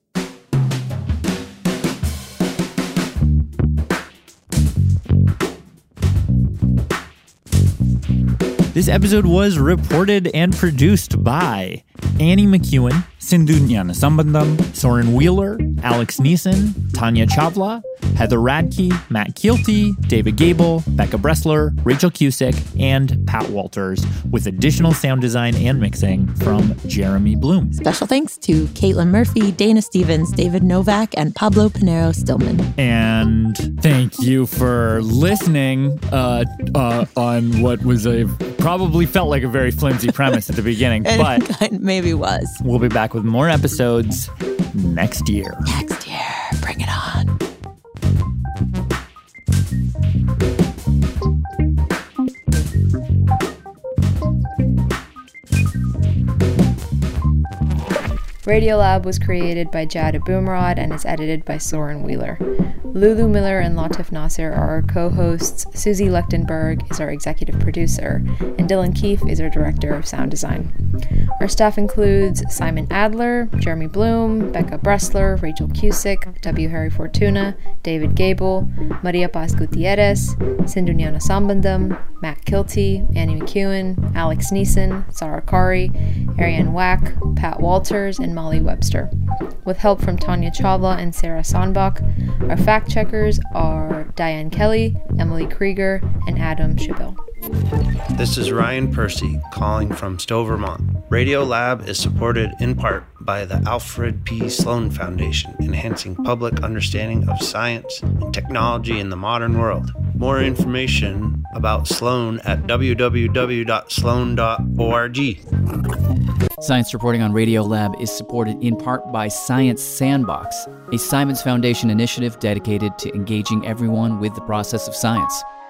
This episode was reported and produced by Annie McEwen, Sindhu Gnanasambandam, Soren Wheeler, Alex Neeson, Tanya Chavla, Heather Radke, Matt Keelty, David Gable, Becca Bressler, Rachel Cusick, and Pat Walters, with additional sound design and mixing from Jeremy Bloom. Special thanks to Caitlin Murphy, Dana Stevens, David Novak, and Pablo Pinero Stillman. And thank you for listening uh, uh, on what was a probably felt like a very flimsy premise at the beginning, but it maybe was. We'll be back with more episodes next year. Next year. Bring it on. Radiolab was created by Jad Abumrad and is edited by Soren Wheeler. Lulu Miller and Latif Nasser are our co-hosts, Susie Lechtenberg is our executive producer, and Dylan Keefe is our director of sound design. Our staff includes Simon Adler, Jeremy Bloom, Becca Bressler, Rachel Cusick, W. Harry Fortuna, David Gable, Maria Paz Gutierrez, Sindhu Gnanasambandam, Matt Kilty, Annie McEwen, Alex Neeson, Sarah Kari, Ariane Wack, Pat Walters, and Molly Webster. With help from Tanya Chavla and Sarah Sonbach, our fact checkers are Diane Kelly, Emily Krieger, and Adam Chabille. This is Ryan Percy calling from Stowe, Vermont. Radiolab is supported in part by the Alfred P. Sloan Foundation, enhancing public understanding of science and technology in the modern world. More information about Sloan at w w w dot sloan dot org. Science reporting on Radiolab is supported in part by Science Sandbox, a Simons Foundation initiative dedicated to engaging everyone with the process of science.